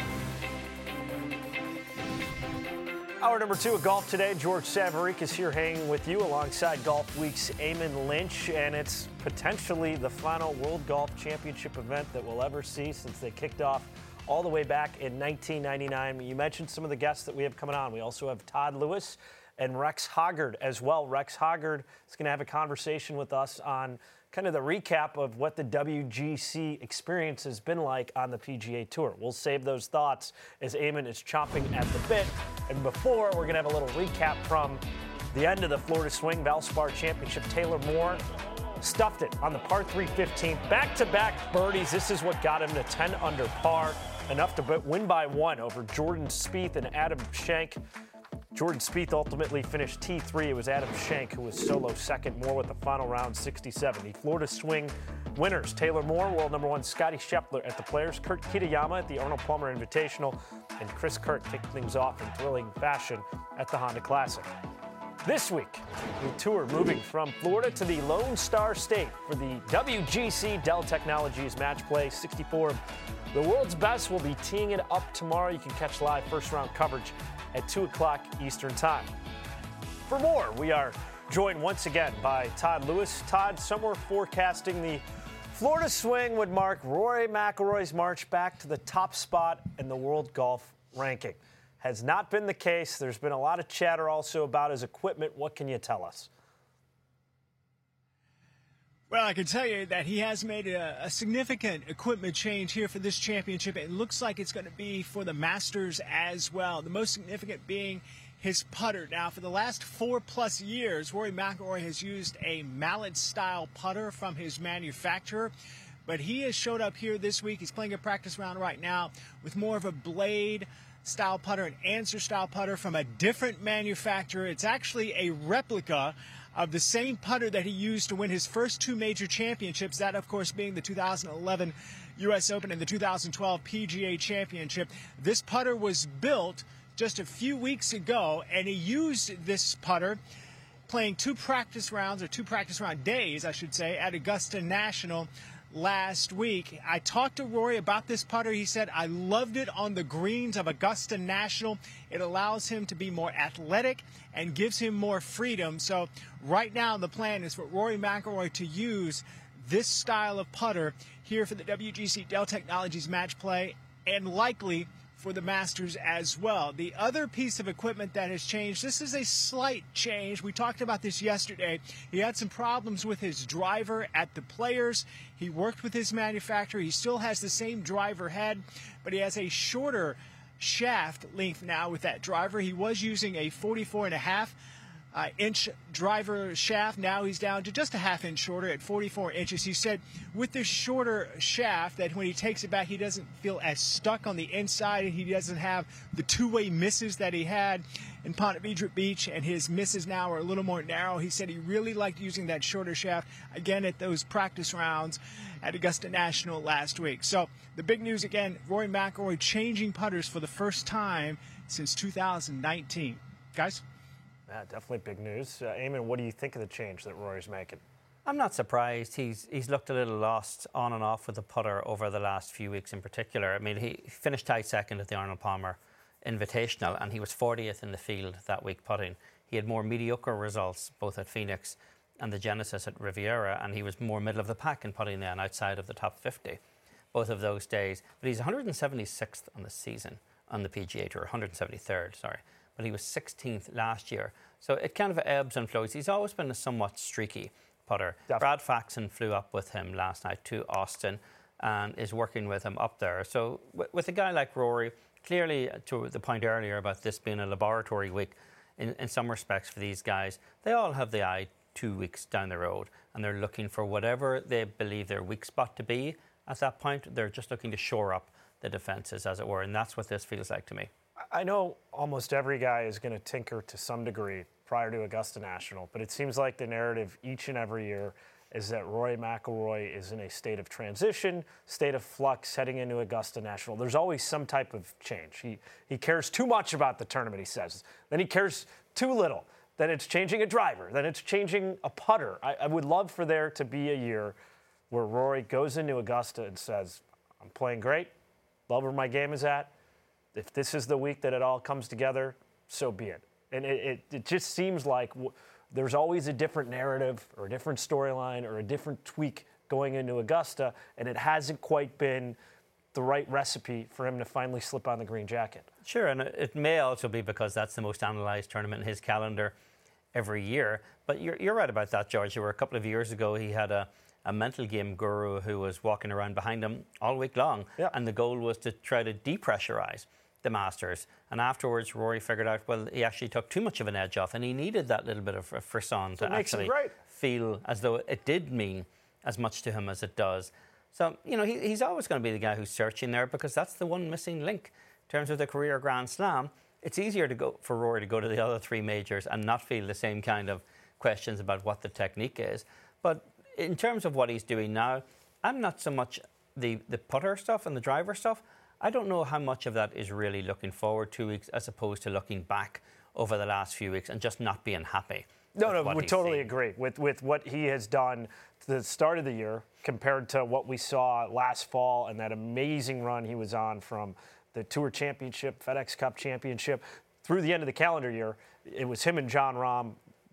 Hour number 2 of Golf Today. George Savarick is here hanging with you alongside Golf Week's Eamon Lynch, and it's potentially the final World Golf Championship event that we'll ever see since they kicked off all the way back in 1999. You mentioned some of the guests that we have coming on. We also have Todd Lewis and Rex Hoggard as well. Rex Hoggard is going to have a conversation with us on kind of the recap of what the WGC experience has been like on the PGA Tour. We'll save those thoughts as Eamon is chomping at the bit. And before, we're going to have a little recap from the end of the Florida Swing Valspar Championship. Taylor Moore stuffed it on the par 3 15th. Back-to-back birdies. This is what got him to 10 under par, enough to win by 1 over Jordan Spieth and Adam Schenk. Jordan Spieth ultimately finished T3. It was Adam Schenk who was solo second. Moore with the final round 67. The Florida Swing winners: Taylor Moore, world number 1, Scotty Scheffler at the Players, Kurt Kitayama at the Arnold Palmer Invitational, and Chris Kirk kicking things off in thrilling fashion at the Honda Classic. This week, the tour moving from Florida to the Lone Star State for the WGC Dell Technologies Match Play 64. The world's best will be teeing it up tomorrow. You can catch live first-round coverage at 2 o'clock Eastern Time. For more, we are joined once again by Todd Lewis. Todd, some were forecasting the Florida Swing would mark Rory McIlroy's march back to the top spot in the World Golf Ranking. Has not been the case. There's been a lot of chatter also about his equipment. What can you tell us? Well, I can tell you that he has made a significant equipment change here for this championship. It looks like it's going to be for the Masters as well. The most significant being his putter. Now, for the last 4+ years, Rory McIlroy has used a mallet-style putter from his manufacturer. But he has showed up here this week. He's playing a practice round right now with more of a blade-style putter, an answer-style putter from a different manufacturer. It's actually a replica of the same putter that he used to win his first 2 major championships, that, of course, being the 2011 U.S. Open and the 2012 PGA Championship. This putter was built just a few weeks ago, and he used this putter playing 2 practice rounds, or 2 practice round days, I should say, at Augusta National last week. I talked to Rory about this putter. He said, I loved it on the greens of Augusta National. It allows him to be more athletic and gives him more freedom. So right now the plan is for Rory McIlroy to use this style of putter here for the WGC Dell Technologies Match Play, and likely for the Masters as well. The other piece of equipment that has changed, this is a slight change. We talked about this yesterday. He had some problems with his driver at the Players. He worked with his manufacturer. He still has the same driver head, but he has a shorter shaft length now with that driver. He was using a 44.5 inch driver shaft. Now he's down to just a half inch shorter at 44 inches. He said with this shorter shaft that when he takes it back, he doesn't feel as stuck on the inside, and he doesn't have the two-way misses that he had in Ponte Vedra Beach, and his misses now are a little more narrow. He said he really liked using that shorter shaft again at those practice rounds at Augusta National last week. So the big news again, Rory McIlroy changing putters for the first time since 2019. Guys? Yeah, definitely big news. Eamon, what do you think of the change that Rory's making? I'm not surprised. He's looked a little lost on and off with the putter over the last few weeks in particular. I mean, he finished tied second at the Arnold Palmer Invitational, and he was 40th in the field that week putting. He had more mediocre results both at Phoenix and the Genesis at Riviera, and he was more middle of the pack in putting then outside of the top 50 both of those days. But he's 176th on the season on the PGA Tour, 173rd, sorry. But he was 16th last year. So it kind of ebbs and flows. He's always been a somewhat streaky putter. Definitely. Brad Faxon flew up with him last night to Austin and is working with him up there. So with a guy like Rory, clearly to the point earlier about this being a laboratory week in some respects for these guys, they all have the eye 2 weeks down the road and they're looking for whatever they believe their weak spot to be at that point. They're just looking to shore up the defences, as it were, and that's what this feels like to me. I know almost every guy is going to tinker to some degree prior to Augusta National, but it seems like the narrative each and every year is that Rory McIlroy is in a state of transition, state of flux heading into Augusta National. There's always some type of change. He cares too much about the tournament, he says. Then he cares too little. Then it's changing a driver. Then it's changing a putter. I would love for there to be a year where Rory goes into Augusta and says, I'm playing great, love where my game is at. If this is the week that it all comes together, so be it. And it just seems like there's always a different narrative or a different storyline or a different tweak going into Augusta, and it hasn't quite been the right recipe for him to finally slip on the green jacket. Sure, and it may also be because that's the most analysed tournament in his calendar every year. But you're right about that, George. There were a couple of years ago, he had a mental game guru who was walking around behind him all week long, and the goal was to try to depressurize the Masters. And afterwards, Rory figured out, well, he actually took too much of an edge off, and he needed that little bit of a frisson to actually feel as though it did mean as much to him as it does. So, you know, he's always going to be the guy who's searching there because that's the one missing link in terms of the career Grand Slam. It's easier for Rory to go to the other three majors and not feel the same kind of questions about what the technique is. But in terms of what he's doing now, I'm not so much the putter stuff and the driver stuff. I don't know how much of that is really looking forward 2 weeks as opposed to looking back over the last few weeks and just not being happy. No, we totally agree with what he has done to the start of the year compared to what we saw last fall and that amazing run he was on from the Tour Championship, FedEx Cup Championship, through the end of the calendar year. It was him and Jon Rahm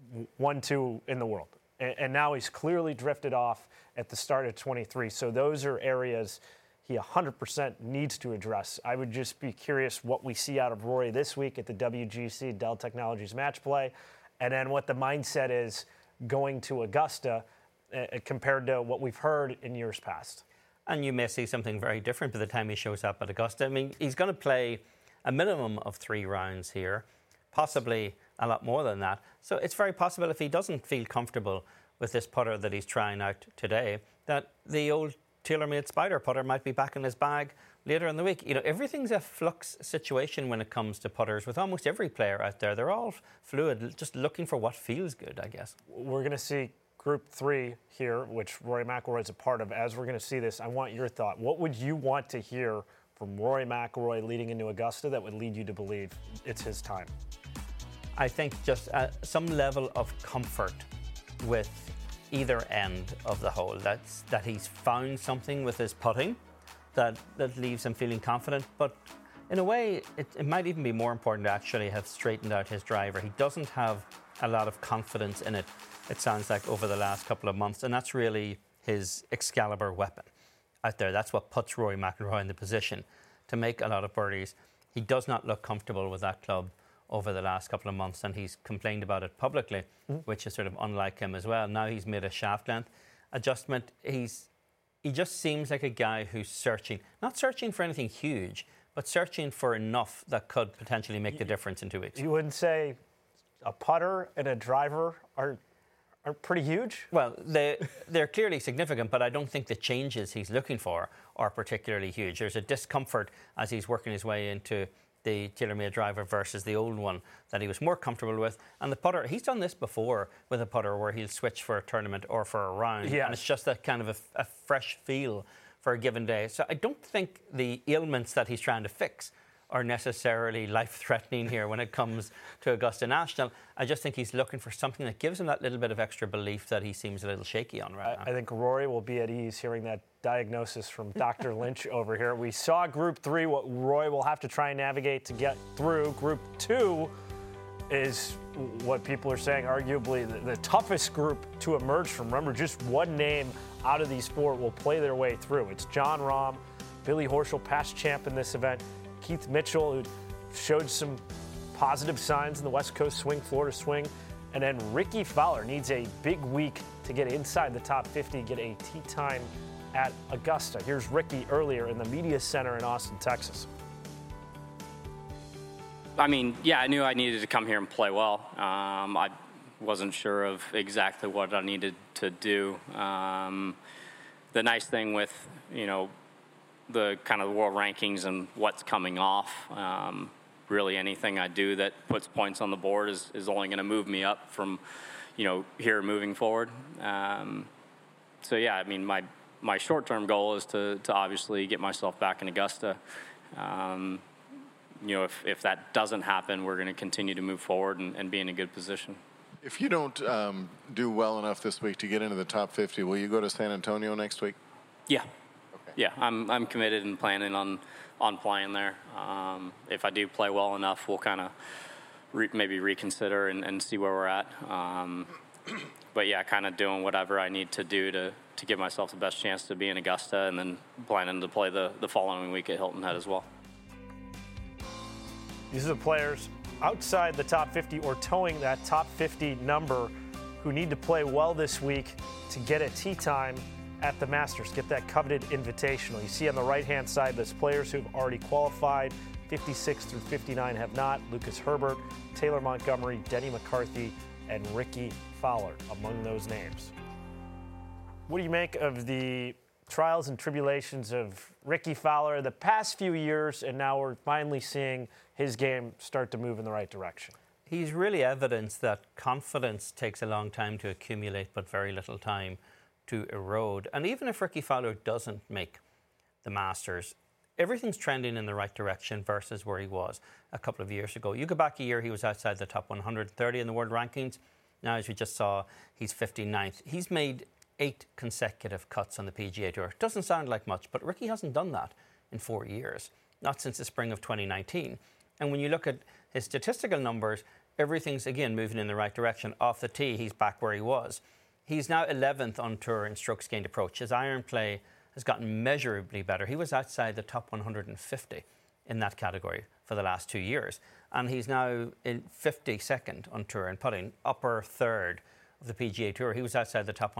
1-2 in the world. And now he's clearly drifted off at the start of 23. So those are areas he 100% needs to address. I would just be curious what we see out of Rory this week at the WGC Dell Technologies Match Play, and then what the mindset is going to Augusta compared to what we've heard in years past. And you may see something very different by the time he shows up at Augusta. I mean, he's going to play a minimum of 3 rounds here, possibly a lot more than that. So it's very possible if he doesn't feel comfortable with this putter that he's trying out today, that the old TaylorMade Spider putter might be back in his bag later in the week. You know, everything's a flux situation when it comes to putters with almost every player out there. They're all fluid, just looking for what feels good, I guess. We're going to see Group 3 here, which Rory McIlroy is a part of. As we're going to see this, I want your thought. What would you want to hear from Rory McIlroy leading into Augusta that would lead you to believe it's his time? I think just some level of comfort with either end of the hole. That he's found something with his putting that leaves him feeling confident. But in a way, it might even be more important to actually have straightened out his driver. He doesn't have a lot of confidence in it, it sounds like, over the last couple of months. And that's really his Excalibur weapon out there. That's what puts Rory McIlroy in the position to make a lot of birdies. He does not look comfortable with that club over the last couple of months, and he's complained about it publicly, which is sort of unlike him as well. Now he's made a shaft length adjustment. He just seems like a guy who's searching, not searching for anything huge, but searching for enough that could potentially make the difference in 2 weeks. You wouldn't say a putter and a driver are pretty huge? Well, they're clearly significant, but I don't think the changes he's looking for are particularly huge. There's a discomfort as he's working his way into the TaylorMade driver versus the old one that he was more comfortable with. And the putter, he's done this before with a putter where he'll switch for a tournament or for a round. Yeah. And it's just that kind of a fresh feel for a given day. So I don't think the ailments that he's trying to fix are necessarily life-threatening here when it comes to Augusta National. I just think he's looking for something that gives him that little bit of extra belief that he seems a little shaky on right now. I think Rory will be at ease hearing that diagnosis from Dr. Lynch over here. We saw Group 3, what Roy will have to try and navigate to get through. Group 2 is what people are saying, arguably the toughest group to emerge from. Remember, just one name out of these four will play their way through. It's Jon Rahm, Billy Horschel, past champ in this event, Keith Mitchell, who showed some positive signs in the West Coast swing, Florida swing. And then Rickie Fowler needs a big week to get inside the top 50, get a tee time at Augusta. Here's Rickie earlier in the Media Center in Austin, Texas. I mean, yeah, I knew I needed to come here and play well. I wasn't sure of exactly what I needed to do. The nice thing with, the kind of world rankings and what's coming off, really anything I do that puts points on the board is only going to move me up from, here moving forward. So yeah, I mean, my short-term goal is to obviously get myself back in Augusta. If that doesn't happen, we're going to continue to move forward and be in a good position. If you don't do well enough this week to get into the top 50, will you go to San Antonio next week? Yeah. Yeah, I'm committed and planning on playing there. If I do play well enough, we'll kind of maybe reconsider and see where we're at. But yeah, kind of doing whatever I need to do to give myself the best chance to be in Augusta, and then planning to play the following week at Hilton Head as well. These are the players outside the top 50 or towing that top 50 number who need to play well this week to get a tee time at the Masters, get that coveted invitational. You see on the right-hand side, there's players who've already qualified. 56 through 59 have not. Lucas Herbert, Taylor Montgomery, Denny McCarthy, and Rickie Fowler among those names. What do you make of the trials and tribulations of Rickie Fowler the past few years, and now we're finally seeing his game start to move in the right direction? He's really evidenced that confidence takes a long time to accumulate, but very little time to erode. And even if Rickie Fowler doesn't make the Masters, everything's trending in the right direction versus where he was a couple of years ago. You go back a year, he was outside the top 130 in the world rankings. Now, as we just saw, he's 59th. He's made 8 consecutive cuts on the PGA Tour. Doesn't sound like much, but Rickie hasn't done that in 4 years, not since the spring of 2019. And when you look at his statistical numbers, everything's, again, moving in the right direction. Off the tee, he's back where he was. He's now 11th on tour in strokes gained approach. His iron play has gotten measurably better. He was outside the top 150 in that category for the last 2 years. And he's now in 52nd on tour in putting, upper third of the PGA Tour. He was outside the top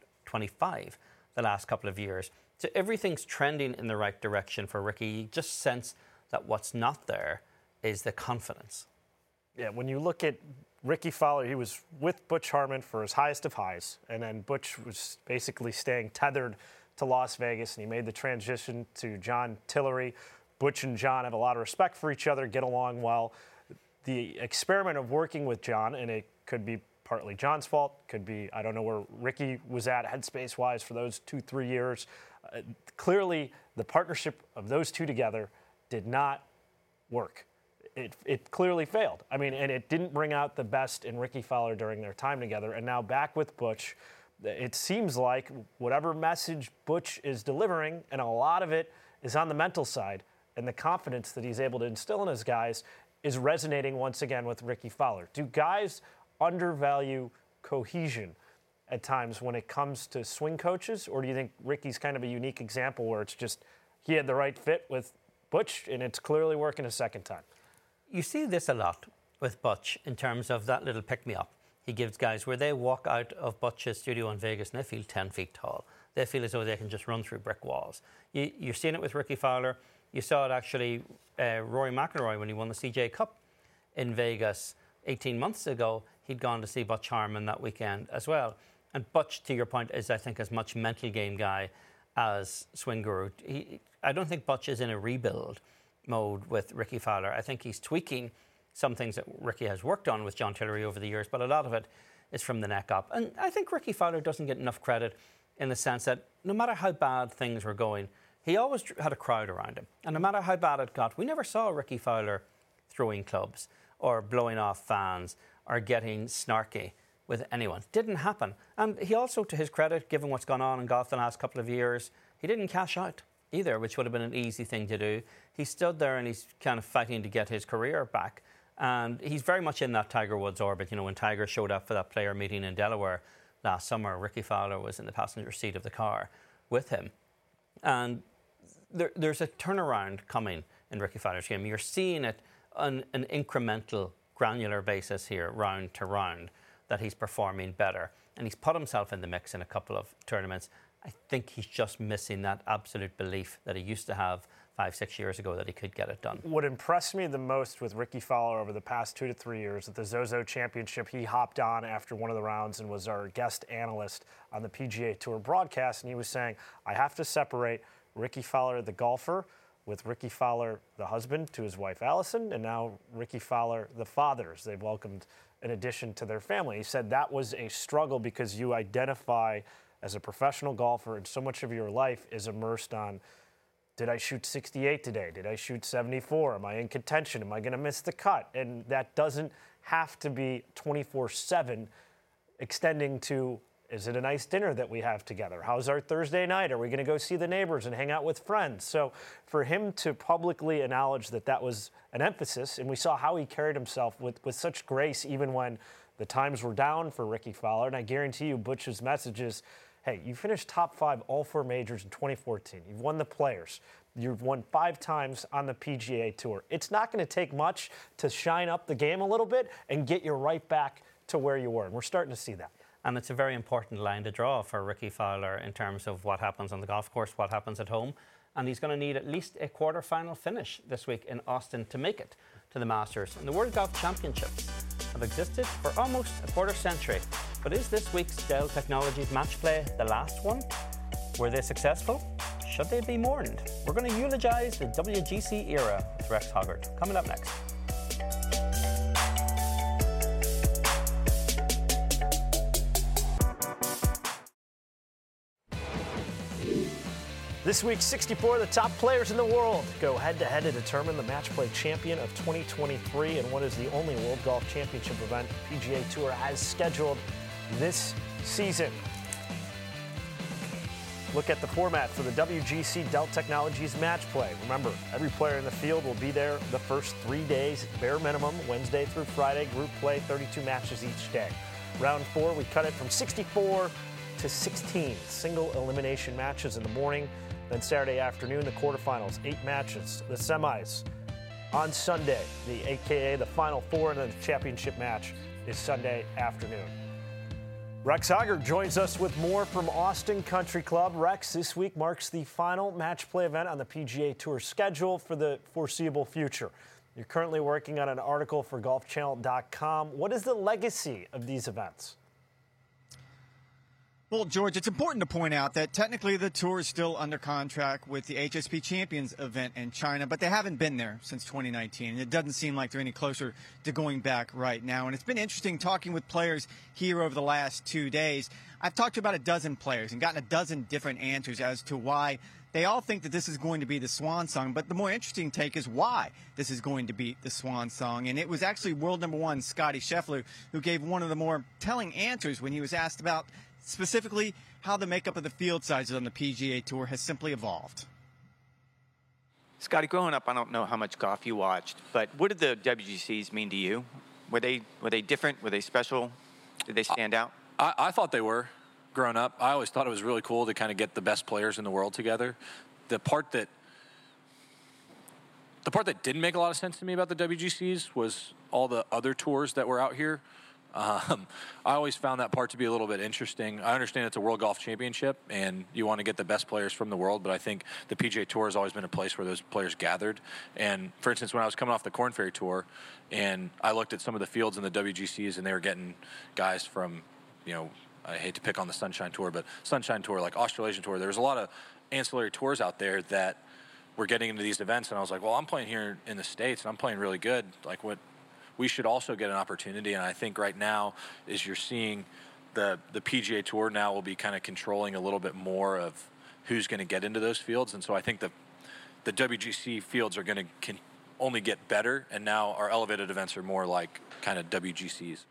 125 the last couple of years. So everything's trending in the right direction for Rickie. You just sense that what's not there is the confidence. Yeah, when you look at Rickie Fowler, he was with Butch Harmon for his highest of highs, and then Butch was basically staying tethered to Las Vegas, and he made the transition to John Tillery. Butch and John have a lot of respect for each other, get along well. The experiment of working with John, and it could be partly John's fault, could be, I don't know where Rickie was at headspace-wise for those 2-3 years. Clearly, the partnership of those two together did not work. It clearly failed. I mean, and it didn't bring out the best in Rickie Fowler during their time together. And now back with Butch, it seems like whatever message Butch is delivering, and a lot of it is on the mental side, and the confidence that he's able to instill in his guys is resonating once again with Rickie Fowler. Do guys undervalue cohesion at times when it comes to swing coaches, or do you think Rickie's kind of a unique example where it's just he had the right fit with Butch, and it's clearly working a second time? You see this a lot with Butch in terms of that little pick-me-up he gives guys where they walk out of Butch's studio in Vegas and they feel 10 feet tall. They feel as though they can just run through brick walls. You're seeing it with Rickie Fowler. You saw it actually, Rory McIlroy, when he won the CJ Cup in Vegas, 18 months ago, he'd gone to see Butch Harmon that weekend as well. And Butch, to your point, is, I think, as much mental game guy as Swing Guru. I don't think Butch is in a rebuild mode with Rickie Fowler. I think he's tweaking some things that Rickie has worked on with John Tillery over the years, but a lot of it is from the neck up. And I think Rickie Fowler doesn't get enough credit in the sense that no matter how bad things were going, he always had a crowd around him. And no matter how bad it got, we never saw Rickie Fowler throwing clubs or blowing off fans or getting snarky with anyone. Didn't happen. And he also, to his credit, given what's gone on in golf the last couple of years, he didn't cash out either, which would have been an easy thing to do. He stood there and he's kind of fighting to get his career back. And he's very much in that Tiger Woods orbit. You know, when Tiger showed up for that player meeting in Delaware last summer, Rickie Fowler was in the passenger seat of the car with him. And there's a turnaround coming in Rickie Fowler's game. You're seeing it on an incremental, granular basis here, round to round, that he's performing better. And he's put himself in the mix in a couple of tournaments. I think he's just missing that absolute belief that he used to have 5-6 years ago that he could get it done. What impressed me the most with Rickie Fowler over the past 2 to 3 years at the Zozo Championship, he hopped on after one of the rounds and was our guest analyst on the PGA Tour broadcast, and he was saying, I have to separate Rickie Fowler, the golfer, with Rickie Fowler, the husband to his wife Allison, and now Rickie Fowler, the father, as they've welcomed an addition to their family. He said that was a struggle because you identify as a professional golfer and so much of your life is immersed on, did I shoot 68 today? Did I shoot 74? Am I in contention? Am I going to miss the cut? And that doesn't have to be 24/7 extending to, is it a nice dinner that we have together? How's our Thursday night? Are we going to go see the neighbors and hang out with friends? So for him to publicly acknowledge that that was an emphasis, and we saw how he carried himself with such grace even when the times were down for Rickie Fowler. And I guarantee you Butch's message is, hey, you finished top 5 all 4 majors in 2014. You've won the Players. You've won 5 times on the PGA Tour. It's not going to take much to shine up the game a little bit and get you right back to where you were. And we're starting to see that. And it's a very important line to draw for Rickie Fowler in terms of what happens on the golf course, what happens at home. And he's going to need at least a quarter-final finish this week in Austin to make it to the Masters. And the World Golf Championships have existed for almost a quarter century. But is this week's Dell Technologies match play the last one? Were they successful? Should they be mourned? We're going to eulogize the WGC era with Rex Hoggard. Coming up next. This week, 64 of the top players in the world go head-to-head to determine the match play champion of 2023 in what is the only World Golf Championship event PGA Tour has scheduled this season. Look at the format for the WGC Dell Technologies match play. Remember, every player in the field will be there the first 3 days, bare minimum, Wednesday through Friday. Group play, 32 matches each day. Round 4, we cut it from 64 to 16 single elimination matches in the morning. Then Saturday afternoon, the quarterfinals, 8 matches. The semis on Sunday, the AKA the Final Four, and then the championship match is Sunday afternoon. Rex Hoggard joins us with more from Austin Country Club. Rex, this week marks the final match play event on the PGA Tour schedule for the foreseeable future. You're currently working on an article for golfchannel.com. What is the legacy of these events? Well, George, it's important to point out that technically the tour is still under contract with the HSP Champions event in China, but they haven't been there since 2019, and it doesn't seem like they're any closer to going back right now. And it's been interesting talking with players here over the last 2 days. I've talked to about a dozen players and gotten a dozen different answers as to why they all think that this is going to be the swan song, but the more interesting take is why this is going to be the swan song. And it was actually world number 1, Scottie Scheffler, who gave one of the more telling answers when he was asked about specifically how the makeup of the field sizes on the PGA Tour has simply evolved. Scotty, growing up, I don't know how much golf you watched, but what did the WGCs mean to you? Were they different? Were they special? Did they stand out? I thought they were. Growing up, I always thought it was really cool to kind of get the best players in the world together. The part that didn't make a lot of sense to me about the WGCs was all the other tours that were out here. I always found that part to be a little bit interesting. I understand it's a World Golf Championship, and you want to get the best players from the world, but I think the PGA Tour has always been a place where those players gathered. And, for instance, when I was coming off the Korn Ferry Tour, and I looked at some of the fields in the WGCs, and they were getting guys from, I hate to pick on the Sunshine Tour, but Sunshine Tour, like Australasian Tour, there was a lot of ancillary tours out there that were getting into these events, and I was like, well, I'm playing here in the States, and I'm playing really good. Like, we should also get an opportunity, and I think right now is you're seeing the PGA Tour now will be kind of controlling a little bit more of who's going to get into those fields, and so I think the WGC fields are going to only get better, and now our elevated events are more like kind of WGCs.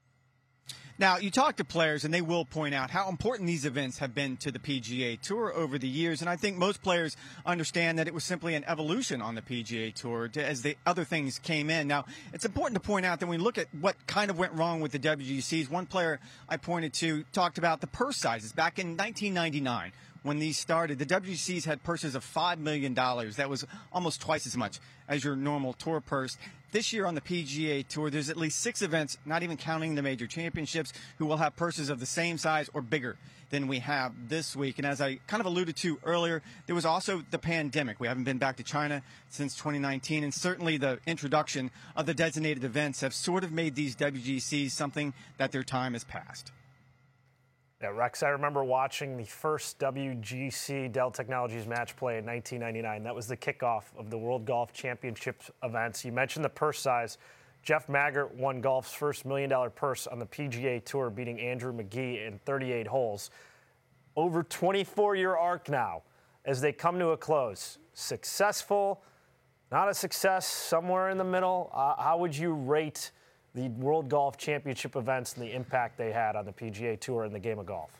Now, you talk to players, and they will point out how important these events have been to the PGA Tour over the years. And I think most players understand that it was simply an evolution on the PGA Tour as the other things came in. Now, it's important to point out that when we look at what kind of went wrong with the WGCs, one player I pointed to talked about the purse sizes back in 1999. When these started, the WGCs had purses of $5 million. That was almost twice as much as your normal tour purse. This year on the PGA Tour, there's at least 6 events, not even counting the major championships, who will have purses of the same size or bigger than we have this week. And as I kind of alluded to earlier, there was also the pandemic. We haven't been back to China since 2019, and certainly the introduction of the designated events have sort of made these WGCs something that their time has passed. Yeah, Rex, I remember watching the first WGC Dell Technologies match play in 1999. That was the kickoff of the World Golf Championship events. You mentioned the purse size. Jeff Maggart won golf's first $1 million purse on the PGA Tour, beating Andrew McGee in 38 holes. Over 24-year arc now as they come to a close. Successful, not a success, somewhere in the middle. How would you rate the World Golf Championship events and the impact they had on the PGA Tour and the game of golf?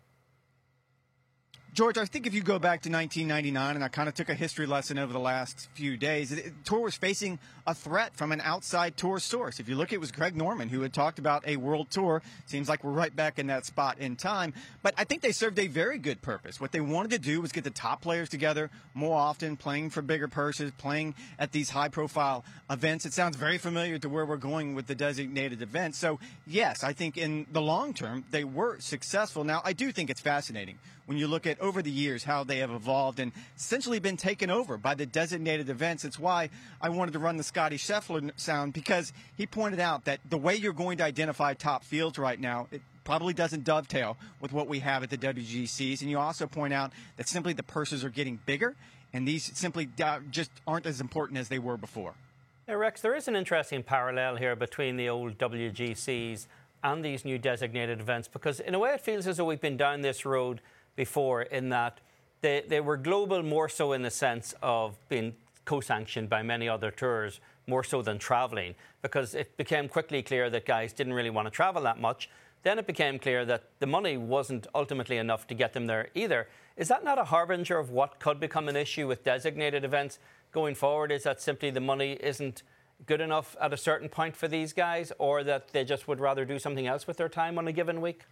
George, I think if you go back to 1999, and I kind of took a history lesson over the last few days, the tour was facing a threat from an outside tour source. If you look, it was Greg Norman who had talked about a world tour. Seems like we're right back in that spot in time. But I think they served a very good purpose. What they wanted to do was get the top players together more often, playing for bigger purses, playing at these high-profile events. It sounds very familiar to where we're going with the designated events. So, yes, I think in the long term, they were successful. Now, I do think it's fascinating when you look at over the years how they have evolved and essentially been taken over by the designated events. It's why I wanted to run the Scotty Scheffler sound, because he pointed out that the way you're going to identify top fields right now, it probably doesn't dovetail with what we have at the WGCs. And you also point out that simply the purses are getting bigger, and these simply just aren't as important as they were before. Yeah, Rex, there is an interesting parallel here between the old WGCs and these new designated events, because in a way it feels as though we've been down this road before, in that they were global more so in the sense of being co-sanctioned by many other tours, more so than travelling, because it became quickly clear that guys didn't really want to travel that much. Then it became clear that the money wasn't ultimately enough to get them there either. Is that not a harbinger of what could become an issue with designated events going forward? Is that simply the money isn't good enough at a certain point for these guys, or that they just would rather do something else with their time on a given week?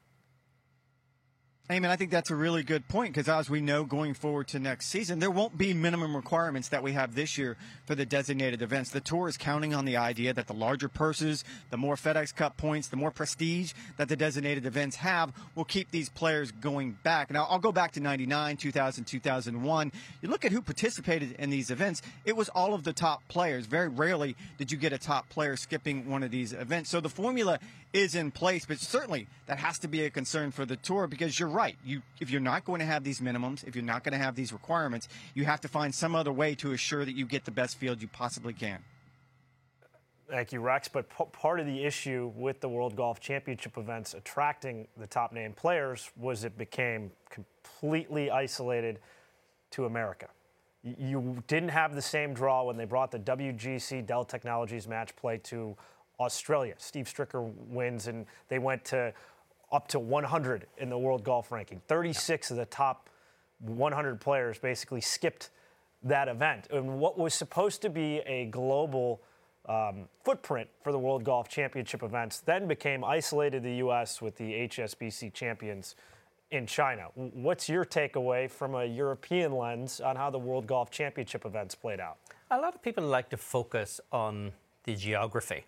Eamon, I think that's a really good point, because as we know going forward to next season, there won't be minimum requirements that we have this year for the designated events. The Tour is counting on the idea that the larger purses, the more FedEx Cup points, the more prestige that the designated events have will keep these players going back. Now, I'll go back to 99, 2000, 2001. You look at who participated in these events, it was all of the top players. Very rarely did you get a top player skipping one of these events. So the formula is in place, but certainly that has to be a concern for the Tour, because you're right. If you're not going to have these minimums, if you're not going to have these requirements, you have to find some other way to assure that you get the best field you possibly can. Thank you, Rex. But part of the issue with the World Golf Championship events attracting the top name players was it became completely isolated to America. You didn't have the same draw when they brought the WGC Dell Technologies match play to Australia. Steve Stricker wins, and they went to up to 100 in the world golf ranking. 36 of the top 100 players basically skipped that event. And what was supposed to be a global footprint for the World Golf Championship events then became isolated to the U.S. with the HSBC champions in China. What's your takeaway from a European lens on how the World Golf Championship events played out? A lot of people like to focus on the geography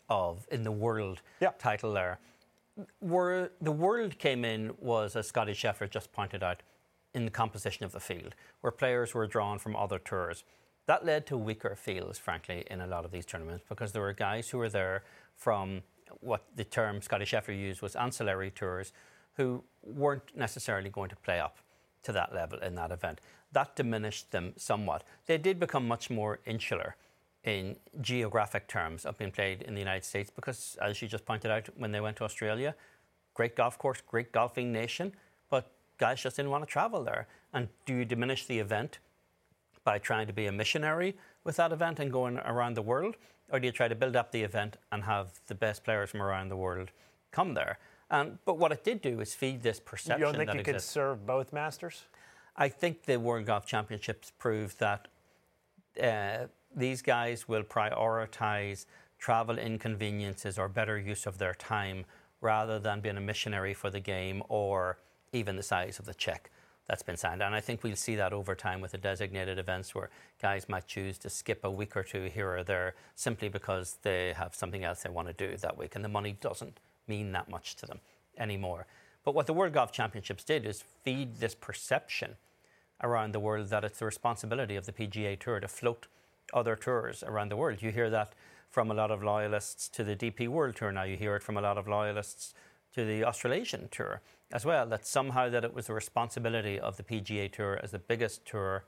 in the world title there. Where the world came in was, as Scottie Scheffler just pointed out, in the composition of the field, where players were drawn from other tours. That led to weaker fields, frankly, in a lot of these tournaments, because there were guys who were there from what the term Scottie Scheffler used was ancillary tours, who weren't necessarily going to play up to that level in that event. That diminished them somewhat. They did become much more insular in geographic terms of being played in the United States because, as you just pointed out, when they went to Australia, great golf course, great golfing nation, but guys just didn't want to travel there. And do you diminish the event by trying to be a missionary with that event and going around the world? Or do you try to build up the event and have the best players from around the world come there? But what it did do is feed this perception. You don't think that you could serve both Masters? I think the World Golf Championships proved that these guys will prioritise travel inconveniences or better use of their time rather than being a missionary for the game or even the size of the check that's been signed. And I think we'll see that over time with the designated events where guys might choose to skip a week or two here or there simply because they have something else they want to do that week and the money doesn't mean that much to them anymore. But what the World Golf Championships did is feed this perception around the world that it's the responsibility of the PGA Tour to float other tours around the world. You hear that from a lot of loyalists to the DP World Tour now. You hear it from a lot of loyalists to the Australasian Tour as well, that somehow that it was the responsibility of the PGA Tour as the biggest tour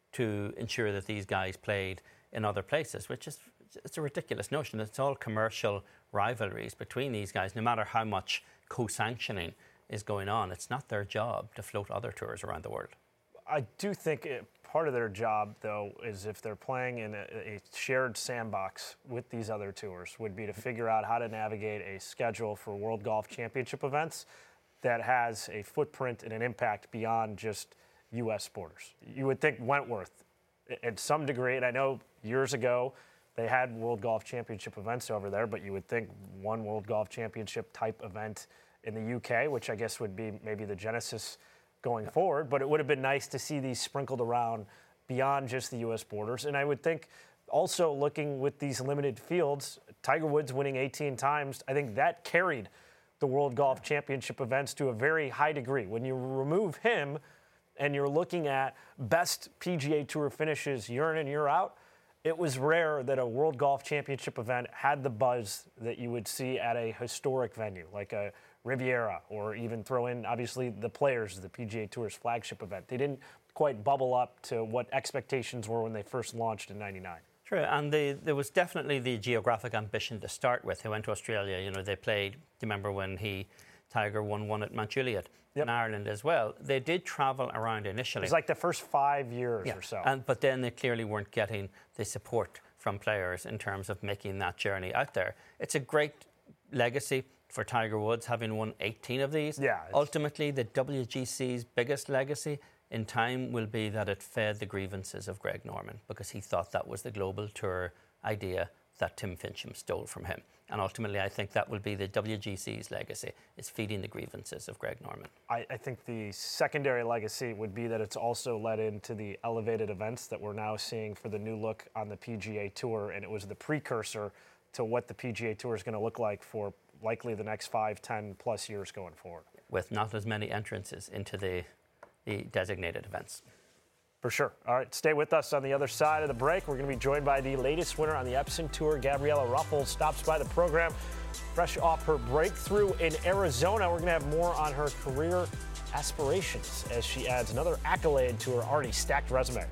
to ensure that these guys played in other places, which is it's a ridiculous notion. It's all commercial rivalries between these guys, no matter how much co-sanctioning is going on. It's not their job to float other tours around the world. I do think part of their job, though, is if they're playing in a shared sandbox with these other tours, would be to figure out how to navigate a schedule for World Golf Championship events that has a footprint and an impact beyond just U.S. borders. You would think Wentworth, at some degree, and I know years ago they had World Golf Championship events over there, but you would think one World Golf Championship type event in the UK, which I guess would be maybe the genesis going forward, but it would have been nice to see these sprinkled around beyond just the U.S. borders. And I would think also looking with these limited fields, Tiger Woods winning 18 times, I think that carried the World Golf Championship events to a very high degree. When you remove him and you're looking at best PGA Tour finishes year in and year out, it was rare that a World Golf Championship event had the buzz that you would see at a historic venue like a Riviera, or even throw in, obviously, the Players, the PGA Tour's flagship event. They didn't quite bubble up to what expectations were when they first launched in '99. True, and there was definitely the geographic ambition to start with. They went to Australia. You know, they played. Do you remember when Tiger won one at Mount Juliet in Ireland as well? They did travel around initially. It was like the first 5 years or so. But then they clearly weren't getting the support from players in terms of making that journey out there. It's a great legacy for Tiger Woods, having won 18 of these. Ultimately, the WGC's biggest legacy in time will be that it fed the grievances of Greg Norman, because he thought that was the global tour idea that Tim Fincham stole from him. And ultimately, I think that will be the WGC's legacy, is feeding the grievances of Greg Norman. I think the secondary legacy would be that it's also led into the elevated events that we're now seeing for the new look on the PGA Tour, and it was the precursor to what the PGA Tour is going to look like for likely the next 5, 10 plus years going forward. With not as many entrances into the designated events. For sure. All right, stay with us on the other side of the break. We're going to be joined by the latest winner on the Epson Tour. Gabriela Ruffels stops by the program fresh off her breakthrough in Arizona. We're going to have more on her career aspirations as she adds another accolade to her already stacked resume.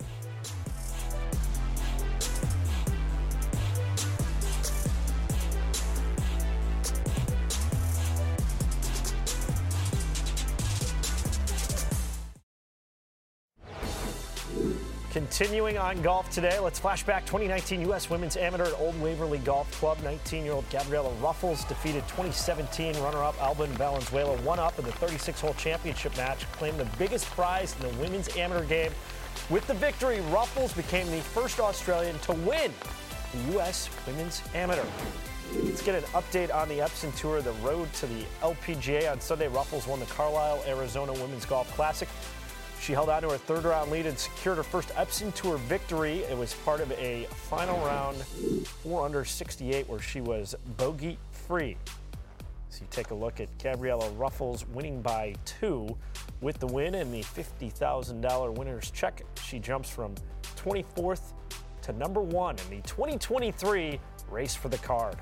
Continuing on golf today, let's flash back 2019 U.S. Women's Amateur at Old Waverly Golf Club. 19-year-old Gabriela Ruffels defeated 2017 runner-up Albin Valenzuela, one-up in the 36-hole championship match, claimed the biggest prize in the women's amateur game. With the victory, Ruffels became the first Australian to win the U.S. Women's Amateur. Let's get an update on the Epson Tour, the road to the LPGA. On Sunday, Ruffels won the Carlisle, Arizona Women's Golf Classic. She held on to her third-round lead and secured her first Epson Tour victory. It was part of a final round 4 under 68 where she was bogey-free. So you take a look at Gabriela Ruffles winning by 2 with the win and the $50,000 winner's check. She jumps from 24th to number 1 in the 2023 Race for the Card.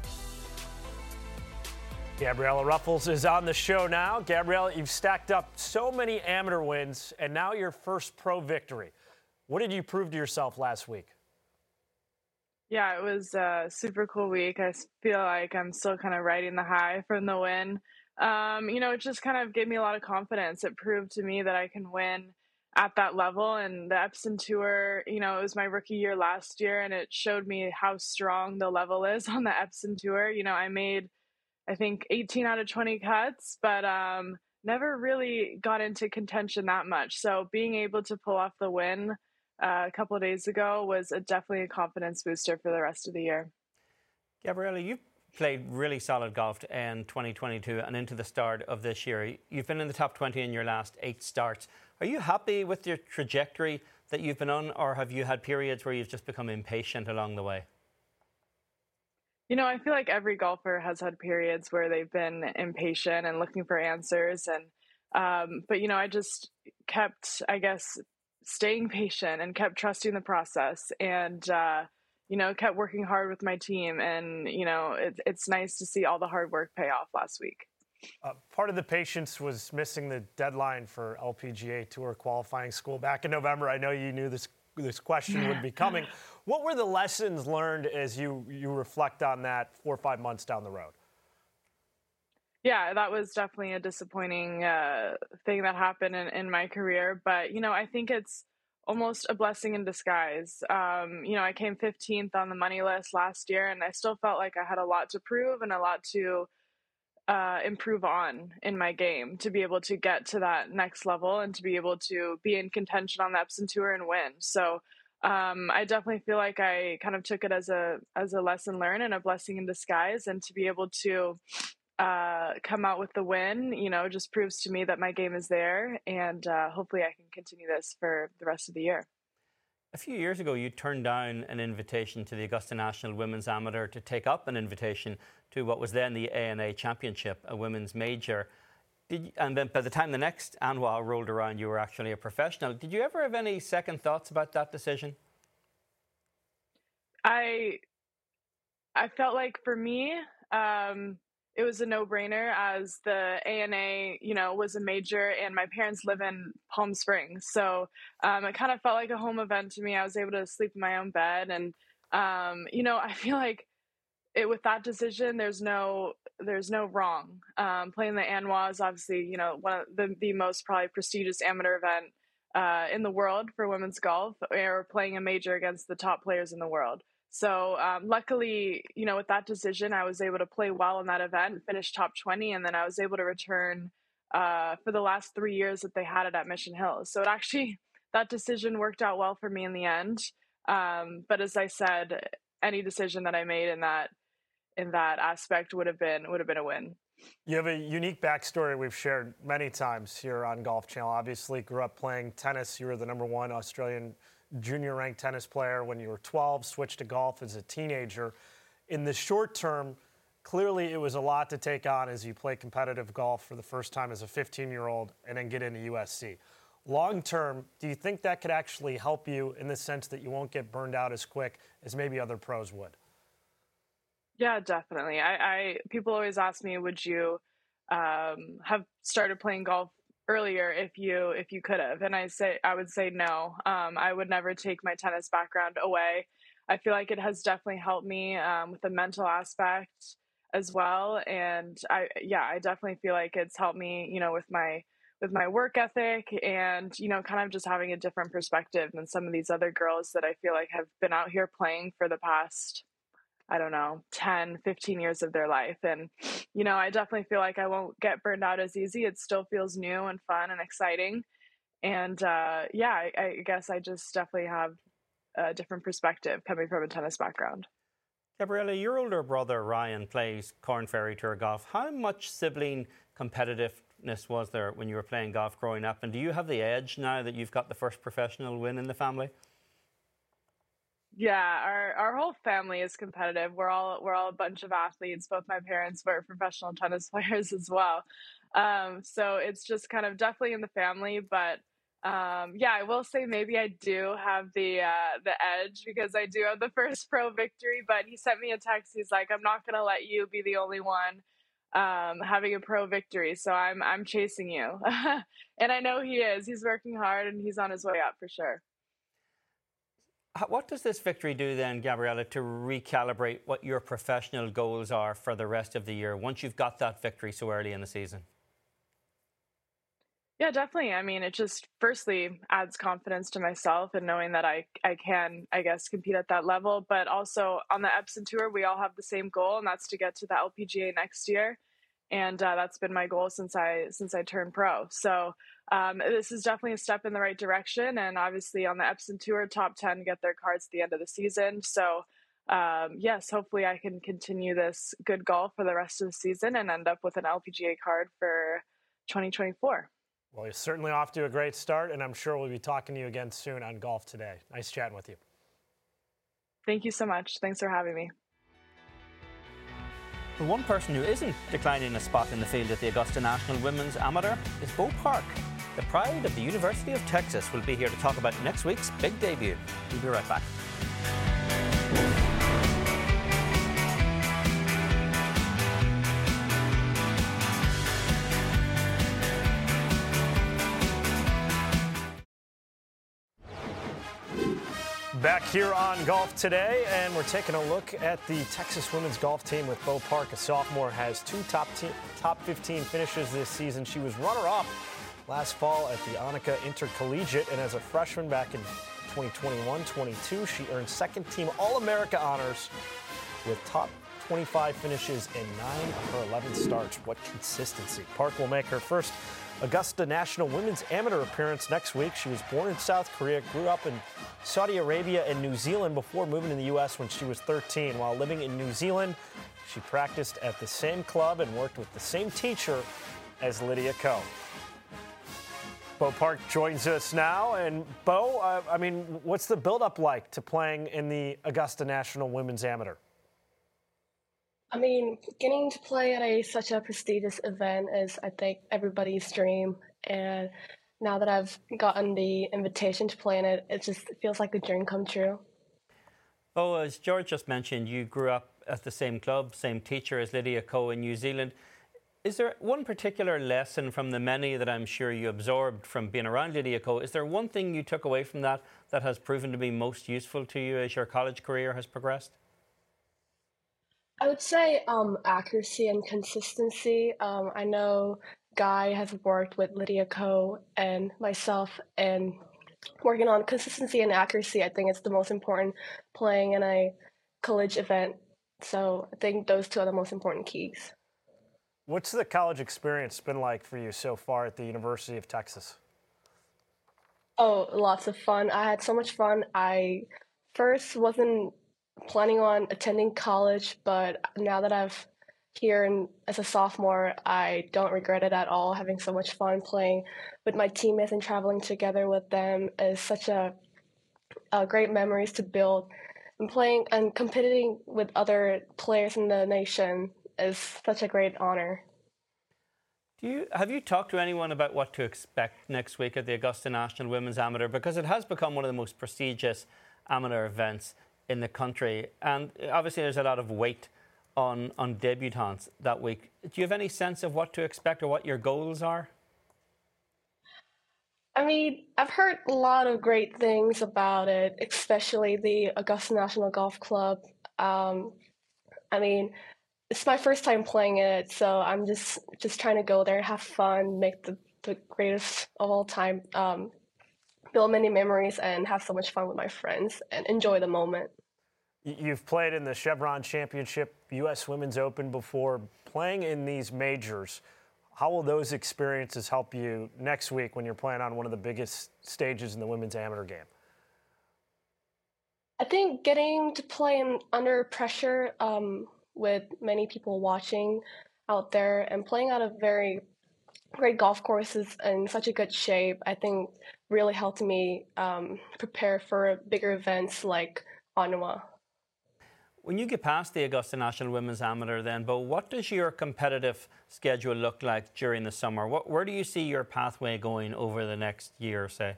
Gabriela Ruffles is on the show now. Gabriela, you've stacked up so many amateur wins and now your first pro victory. What did you prove to yourself last week? Yeah, it was a super cool week. I feel like I'm still kind of riding the high from the win. It just kind of gave me a lot of confidence. It proved to me that I can win at that level. And the Epson Tour, it was my rookie year last year, and it showed me how strong the level is on the Epson Tour. I made, I think, 18 out of 20 cuts, but never really got into contention that much. So being able to pull off the win a couple of days ago was definitely a confidence booster for the rest of the year. Gabriela, you've played really solid golf in 2022 and into the start of this year. You've been in the top 20 in your last 8 starts. Are you happy with your trajectory that you've been on, or have you had periods where you've just become impatient along the way? I feel like every golfer has had periods where they've been impatient and looking for answers. But I just kept, staying patient and kept trusting the process and, kept working hard with my team. And, it's nice to see all the hard work pay off last week. Part of the patience was missing the deadline for LPGA Tour qualifying school back in November. I know you knew this question would be coming. What were the lessons learned as you reflect on that 4 or 5 months down the road? Yeah, that was definitely a disappointing thing that happened in my career. But, I think it's almost a blessing in disguise. I came 15th on the money list last year, and I still felt like I had a lot to prove and a lot to improve on in my game to be able to get to that next level and to be able to be in contention on the Epson Tour and win. So I definitely feel like I kind of took it as a lesson learned and a blessing in disguise, and to be able to come out with the win, just proves to me that my game is there, and hopefully I can continue this for the rest of the year. A few years ago, you turned down an invitation to the Augusta National Women's Amateur to take up an invitation to what was then the ANA Championship, a women's major. And then by the time the next ANWA rolled around, you were actually a professional. Did you ever have any second thoughts about that decision? I felt like for me, it was a no-brainer, as the ANA, was a major, and my parents live in Palm Springs. So it kind of felt like a home event to me. I was able to sleep in my own bed. And, I feel like with that decision, there's no wrong. Playing the ANWA is obviously, one of the most probably prestigious amateur event in the world for women's golf, or playing a major against the top players in the world. So luckily, with that decision, I was able to play well in that event, finish top 20, and then I was able to return for the last 3 years that they had it at Mission Hills. So that decision worked out well for me in the end. But as I said, any decision that I made in that aspect would have been a win. You have a unique backstory we've shared many times here on Golf Channel. Obviously, grew up playing tennis. You were the #1 Australian junior-ranked tennis player when you were 12, switched to golf as a teenager. In the short term, clearly it was a lot to take on as you play competitive golf for the first time as a 15-year-old and then get into USC. Long term, do you think that could actually help you in the sense that you won't get burned out as quick as maybe other pros would? Yeah, definitely. People always ask me, would you have started playing golf earlier if you could have? And I would say no. I would never take my tennis background away. I feel like it has definitely helped me with the mental aspect as well. And I definitely feel like it's helped me, with my work ethic and, kind of just having a different perspective than some of these other girls that I feel like have been out here playing for the past, 10, 15 years of their life. And, I definitely feel like I won't get burned out as easy. It still feels new and fun and exciting. And I guess I just definitely have a different perspective coming from a tennis background. Gabriela, your older brother Ryan plays Corn Ferry Tour golf. How much sibling competitive competitiveness was there when you were playing golf growing up? And do you have the edge now that you've got the first professional win in the family? Yeah, our whole family is competitive. We're all a bunch of athletes. Both my parents were professional tennis players as well. So it's just kind of definitely in the family. But yeah, I will say maybe I do have the edge because I do have the first pro victory. But he sent me a text. He's like, "I'm not gonna let you be the only one having a pro victory. So I'm chasing you." And I know he is. He's working hard and he's on his way up for sure. What does this victory do then, Gabriela, to recalibrate what your professional goals are for the rest of the year once you've got that victory so early in the season? Yeah, definitely. I mean, it just firstly adds confidence to myself and knowing that I can, I guess, compete at that level. But also on the Epson Tour, we all have the same goal, and that's to get to the LPGA next year. And that's been my goal since I turned pro. So this is definitely a step in the right direction. And obviously on the Epson Tour, top 10 get their cards at the end of the season. So yes, hopefully I can continue this good golf for the rest of the season and end up with an LPGA card for 2024. Well, you're certainly off to a great start, and I'm sure we'll be talking to you again soon on Golf Today. Nice chatting with you. Thank you so much. Thanks for having me. The one person who isn't declining a spot in the field at the Augusta National Women's Amateur is Bo Park. The pride of the University of Texas will be here to talk about next week's big debut. We'll be right back. Back here on Golf Today, and we're taking a look at the Texas women's golf team with Bo Park. A sophomore, has two top 15 finishes this season. She was runner-up last fall at the Annika Intercollegiate, and as a freshman back in 2021-22, she earned second-team All-America honors with top 25 finishes in 9 of her 11 starts. What consistency. Park will make her first Augusta National Women's Amateur appearance next week. She was born in South Korea, grew up in Saudi Arabia and New Zealand before moving to the U.S. when she was 13. While living in New Zealand, she practiced at the same club and worked with the same teacher as Lydia Ko. Bo Park joins us now. And Bo, I mean, what's the build-up like to playing in the Augusta National Women's Amateur? I mean, getting to play at such a prestigious event is, I think, everybody's dream. And now that I've gotten the invitation to play in it, it just feels like a dream come true. Oh, as George just mentioned, you grew up at the same club, same teacher as Lydia Ko in New Zealand. Is there one particular lesson from the many that I'm sure you absorbed from being around Lydia Ko? Is there one thing you took away from that that has proven to be most useful to you as your college career has progressed? I would say accuracy and consistency. I know Guy has worked with Lydia Ko and myself, and working on consistency and accuracy, I think it's the most important playing in a college event. So I think those two are the most important keys. What's the college experience been like for you so far at the University of Texas? Oh, lots of fun. I had so much fun. I first wasn't planning on attending college, but now that I've here and as a sophomore, I don't regret it at all. Having so much fun playing with my teammates and traveling together with them is such a great memories to build. And playing and competing with other players in the nation is such a great honor. Have you talked to anyone about what to expect next week at the Augusta National Women's Amateur? Because it has become one of the most prestigious amateur events in the country, and obviously there's a lot of weight on debutantes that week. Do you have any sense of what to expect or what your goals are? I mean, I've heard a lot of great things about it, especially the Augusta National Golf Club. I mean, it's my first time playing it, so I'm just trying to go there, have fun, make the greatest of all time, build many memories, and have so much fun with my friends and enjoy the moment. You've played in the Chevron Championship, U.S. Women's Open before. Playing in these majors, how will those experiences help you next week when you're playing on one of the biggest stages in the women's amateur game? I think getting to play under pressure with many people watching out there and playing at a very great golf courses in such a good shape. I think really helped me prepare for bigger events like Ottawa. When you get past the Augusta National Women's Amateur then, Bo, what does your competitive schedule look like during the summer? Where do you see your pathway going over the next year, say?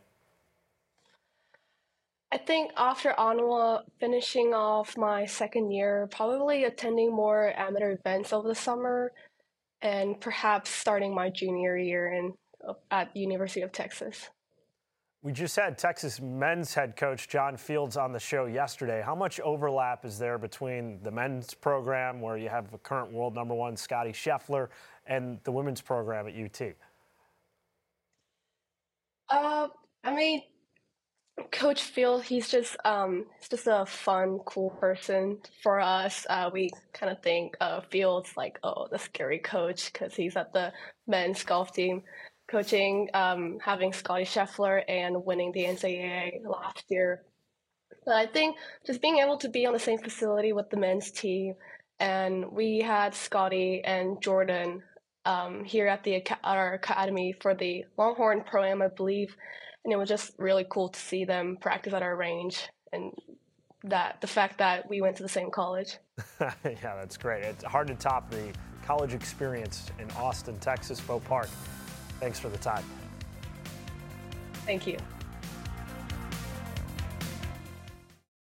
I think after Ottawa, finishing off my second year, probably attending more amateur events over the summer, and perhaps starting my junior year at University of Texas. We just had Texas men's head coach John Fields on the show yesterday. How much overlap is there between the men's program, where you have the current world number one Scottie Scheffler, and the women's program at UT? I mean, Coach Fields, he's just a fun, cool person for us. We kind of think Fields like, oh, the scary coach, because he's at the men's golf team coaching, having Scottie Scheffler and winning the NCAA last year. But I think just being able to be on the same facility with the men's team, and we had Scottie and Jordan here at our academy for the Longhorn Pro-Am, I believe, and it was just really cool to see them practice at our range, and the fact that we went to the same college. Yeah, that's great. It's hard to top the college experience in Austin, Texas. Bo Park, thanks for the time. Thank you.